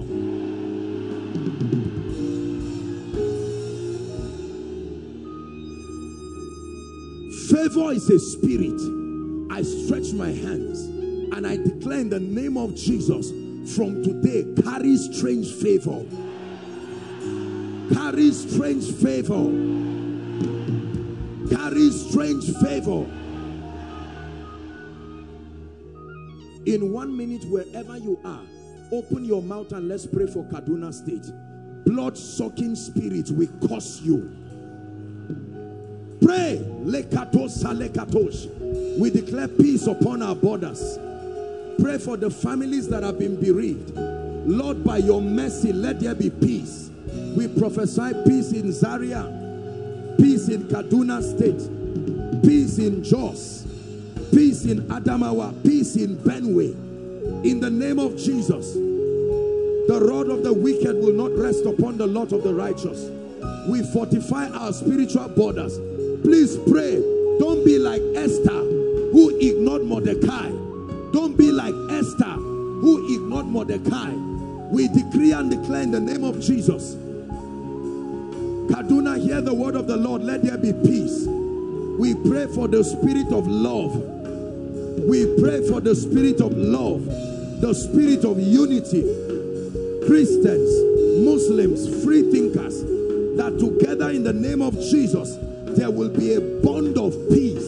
Speaker 2: Favor is a spirit. I stretch my hands and I declare in the name of Jesus, from today, carry strange favor. Carry strange favor. Carry strange favor. In 1 minute, wherever you are, open your mouth and let's pray for Kaduna State. Blood-sucking spirits, we curse you. Pray. We declare peace upon our borders. Pray for the families that have been bereaved. Lord, by your mercy, let there be peace. We prophesy peace in Zaria, peace in Kaduna State, peace in Jos, peace in Adamawa, peace in Benue. In the name of Jesus, the rod of the wicked will not rest upon the lot of the righteous. We fortify our spiritual borders. Please pray. Don't be like Esther, who ignored Mordecai. Don't be like Esther, who ignored Mordecai. We decree and declare in the name of Jesus. Kaduna, hear the word of the Lord. Let there be peace. We pray for the spirit of love. We pray for the spirit of love, the spirit of unity. Christians, Muslims, free thinkers, that together in the name of Jesus, there will be a bond of peace.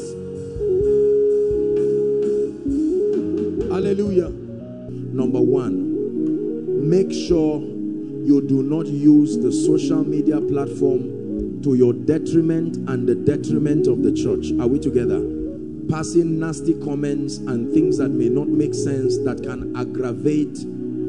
Speaker 2: Hallelujah. Number one, make sure you do not use the social media platform to your detriment and the detriment of the church. Are we together? Passing nasty comments and things that may not make sense, that can aggravate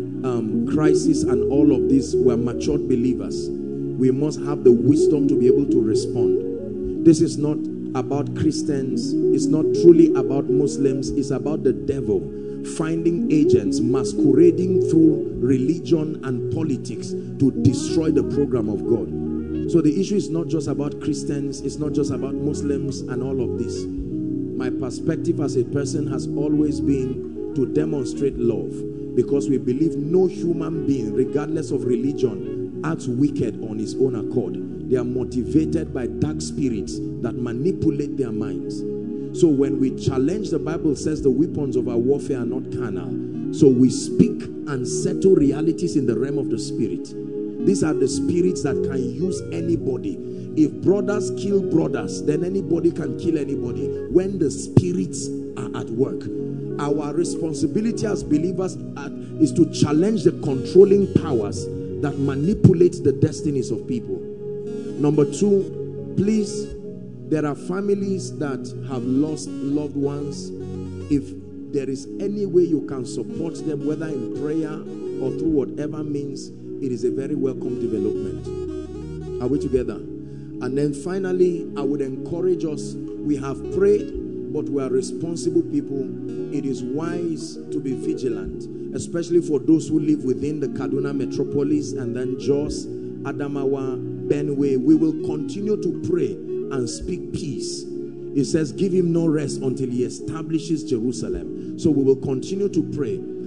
Speaker 2: crisis and all of this. We're matured believers. We must have the wisdom to be able to respond. This is not about Christians. It's not truly about Muslims. It's about the devil finding agents masquerading through religion and politics to destroy the program of God. So the issue is not just about Christians. It's not just about Muslims and all of this. My perspective as a person has always been to demonstrate love, because we believe no human being, regardless of religion, acts wicked on his own accord. They are motivated by dark spirits that manipulate their minds. So when we challenge, the Bible says the weapons of our warfare are not carnal. So we speak and settle realities in the realm of the spirit. These are the spirits that can use anybody. If brothers kill brothers, then anybody can kill anybody when the spirits are at work. Our responsibility as believers is to challenge the controlling powers that manipulate the destinies of people. Number two, please, there are families that have lost loved ones. If there is any way you can support them, whether in prayer or through whatever means, it is a very welcome development. Are we together? And then finally, I would encourage us, we have prayed, but we are responsible people. It is wise to be vigilant, especially for those who live within the Kaduna metropolis and then Jos, Adamawa, Benue. We will continue to pray and speak peace. It says, give him no rest until he establishes Jerusalem. So we will continue to pray.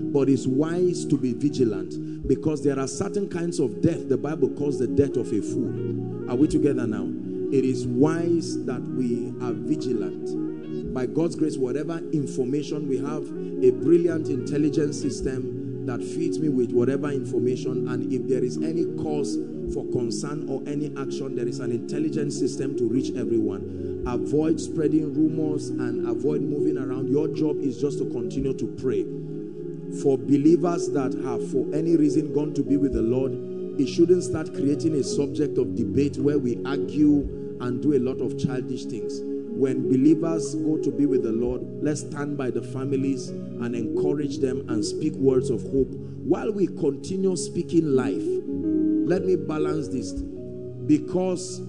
Speaker 2: but it's wise to be vigilant, because there are certain kinds of death the Bible calls the death of a fool. Are we together now? It is wise that we are vigilant. By God's grace, whatever information we have, a brilliant intelligence system that feeds me with whatever information, and if there is any cause for concern or any action, there is an intelligence system to reach everyone. Avoid spreading rumors and avoid moving around. Your job is just to continue to pray. For believers that have for any reason gone to be with the Lord, it shouldn't start creating a subject of debate where we argue and do a lot of childish things. When believers go to be with the Lord, let's stand by the families and encourage them and speak words of hope while we continue speaking life. Let me balance this, because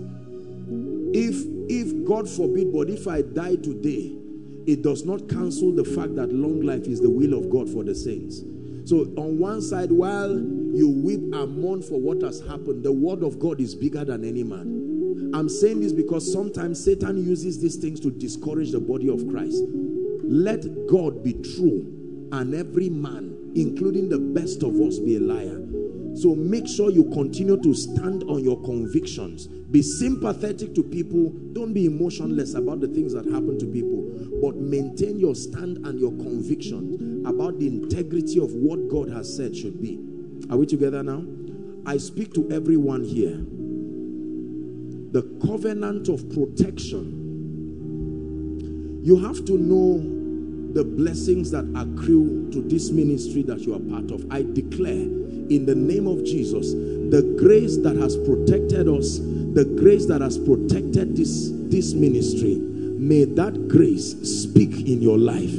Speaker 2: if God forbid, but if I die today, it does not cancel the fact that long life is the will of God for the saints. So on one side, while you weep and mourn for what has happened, the word of God is bigger than any man. I'm saying this because sometimes Satan uses these things to discourage the body of Christ. Let God be true and every man, including the best of us, be a liar. So make sure you continue to stand on your convictions. Be sympathetic to people. Don't be emotionless about the things that happen to people. But maintain your stand and your conviction about the integrity of what God has said should be. Are we together now? I speak to everyone here. The covenant of protection. You have to know the blessings that accrue to this ministry that you are part of. I declare in the name of Jesus, the grace that has protected us, the grace that has protected this ministry, may that grace speak in your life.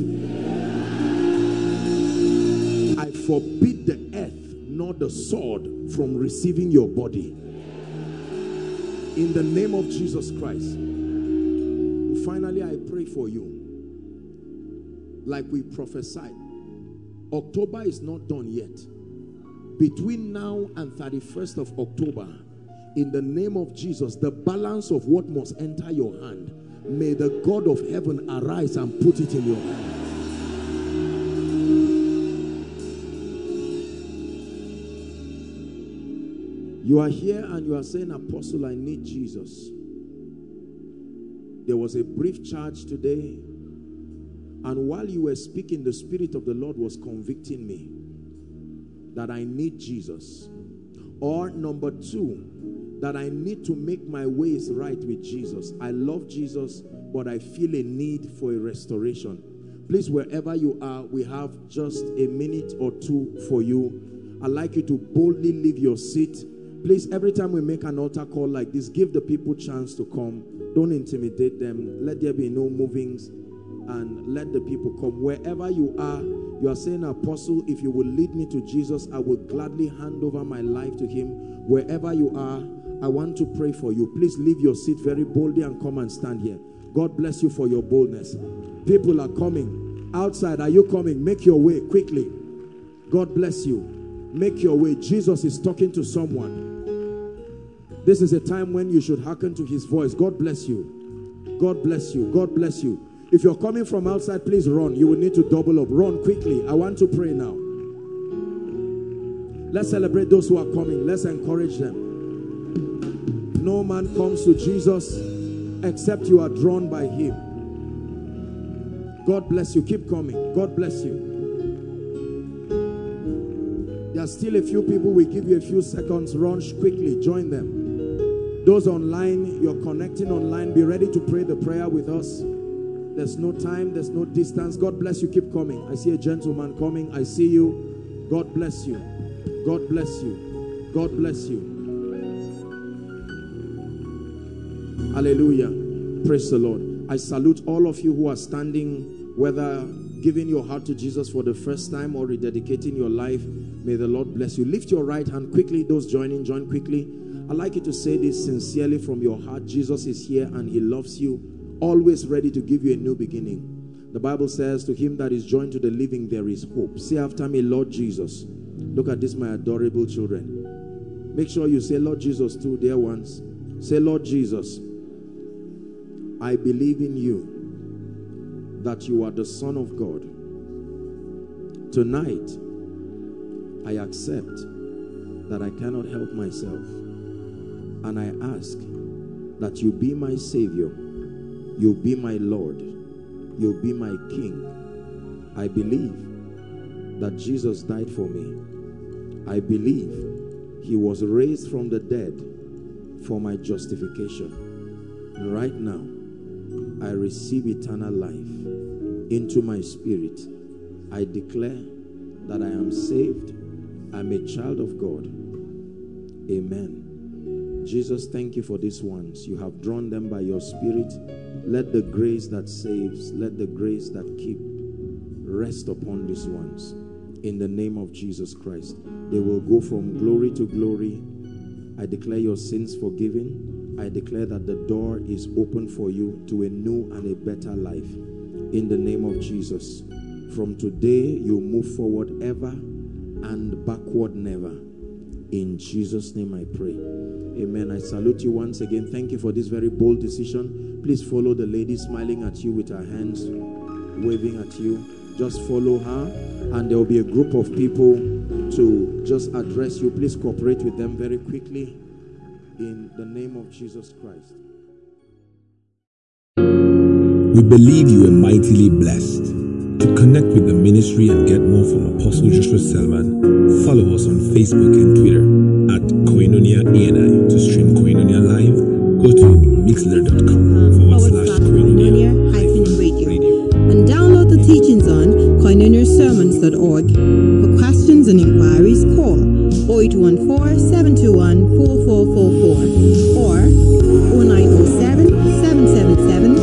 Speaker 2: I forbid the earth nor the sword from receiving your body. In the name of Jesus Christ. Finally, I pray for you. Like we prophesied, October is not done yet. Between now and 31st of October, in the name of Jesus, the balance of what must enter your hand, may the God of heaven arise and put it in your hand. You are here and you are saying, Apostle, I need Jesus. There was a brief charge today, and while you were speaking, the Spirit of the Lord was convicting me that I need Jesus. Or number two, that I need to make my ways right with Jesus. I love Jesus, but I feel a need for a restoration. Please, wherever you are, we have just a minute or two for you. I'd like you to boldly leave your seat. Please, every time we make an altar call like this, give the people chance to come. Don't intimidate them. Let there be no movings, and let the people come. Wherever you are saying, Apostle, if you will lead me to Jesus, I will gladly hand over my life to him. Wherever you are, I want to pray for you. Please leave your seat very boldly and come and stand here. God bless you for your boldness. People are coming. Outside, are you coming? Make your way quickly. God bless you. Make your way. Jesus is talking to someone. This is a time when you should hearken to his voice. God bless you. God bless you. God bless you. If you're coming from outside, please run. You will need to double up. Run quickly. I want to pray now. Let's celebrate those who are coming. Let's encourage them. No man comes to Jesus except you are drawn by him. God bless you. Keep coming. God bless you. There are still a few people. We give you a few seconds. Run quickly. Join them. Those online, you're connecting online. Be ready to pray the prayer with us. There's no time. There's no distance. God bless you. Keep coming. I see a gentleman coming. I see you. God bless you. God bless you. God bless you. Hallelujah. Praise the Lord. I salute all of you who are standing, whether giving your heart to Jesus for the first time or rededicating your life. May the Lord bless you. Lift your right hand quickly. Those joining, join quickly. I'd like you to say this sincerely from your heart. Jesus is here and he loves you, always ready to give you a new beginning. The Bible says, to him that is joined to the living, there is hope. Say after me, Lord Jesus. Look at this, my adorable children. Make sure you say, Lord Jesus, too, dear ones. Say, Lord Jesus, I believe in you, that you are the Son of God. Tonight, I accept that I cannot help myself. And I ask that you be my Savior, you be my Lord, you be my King. I believe that Jesus died for me. I believe he was raised from the dead for my justification. And right now, I receive eternal life into my spirit. I declare that I am saved. I'm a child of God. Amen. Jesus, thank you for these ones. You have drawn them by your spirit. Let the grace that saves, let the grace that keeps rest upon these ones. In the name of Jesus Christ. They will go from glory to glory. I declare your sins forgiven. I declare that the door is open for you to a new and a better life. In the name of Jesus. From today, you move forward ever and backward never. In Jesus' name I pray. Amen. I salute you once again. Thank you for this very bold decision. Please follow the lady smiling at you with her hands waving at you. Just follow her, and there will be a group of people to just address you. Please cooperate with them very quickly in the name of Jesus Christ.
Speaker 4: We believe you are mightily blessed. To connect with the ministry and get more from Apostle Joshua Selman, follow us on Facebook and Twitter at Koinonia ANI. To stream Koinonia live, go to mixler.com/Koinonia-radio
Speaker 5: and download the teachings on koinoniasermons.org. For questions and inquiries, call 0814-721-4444 or 0907-777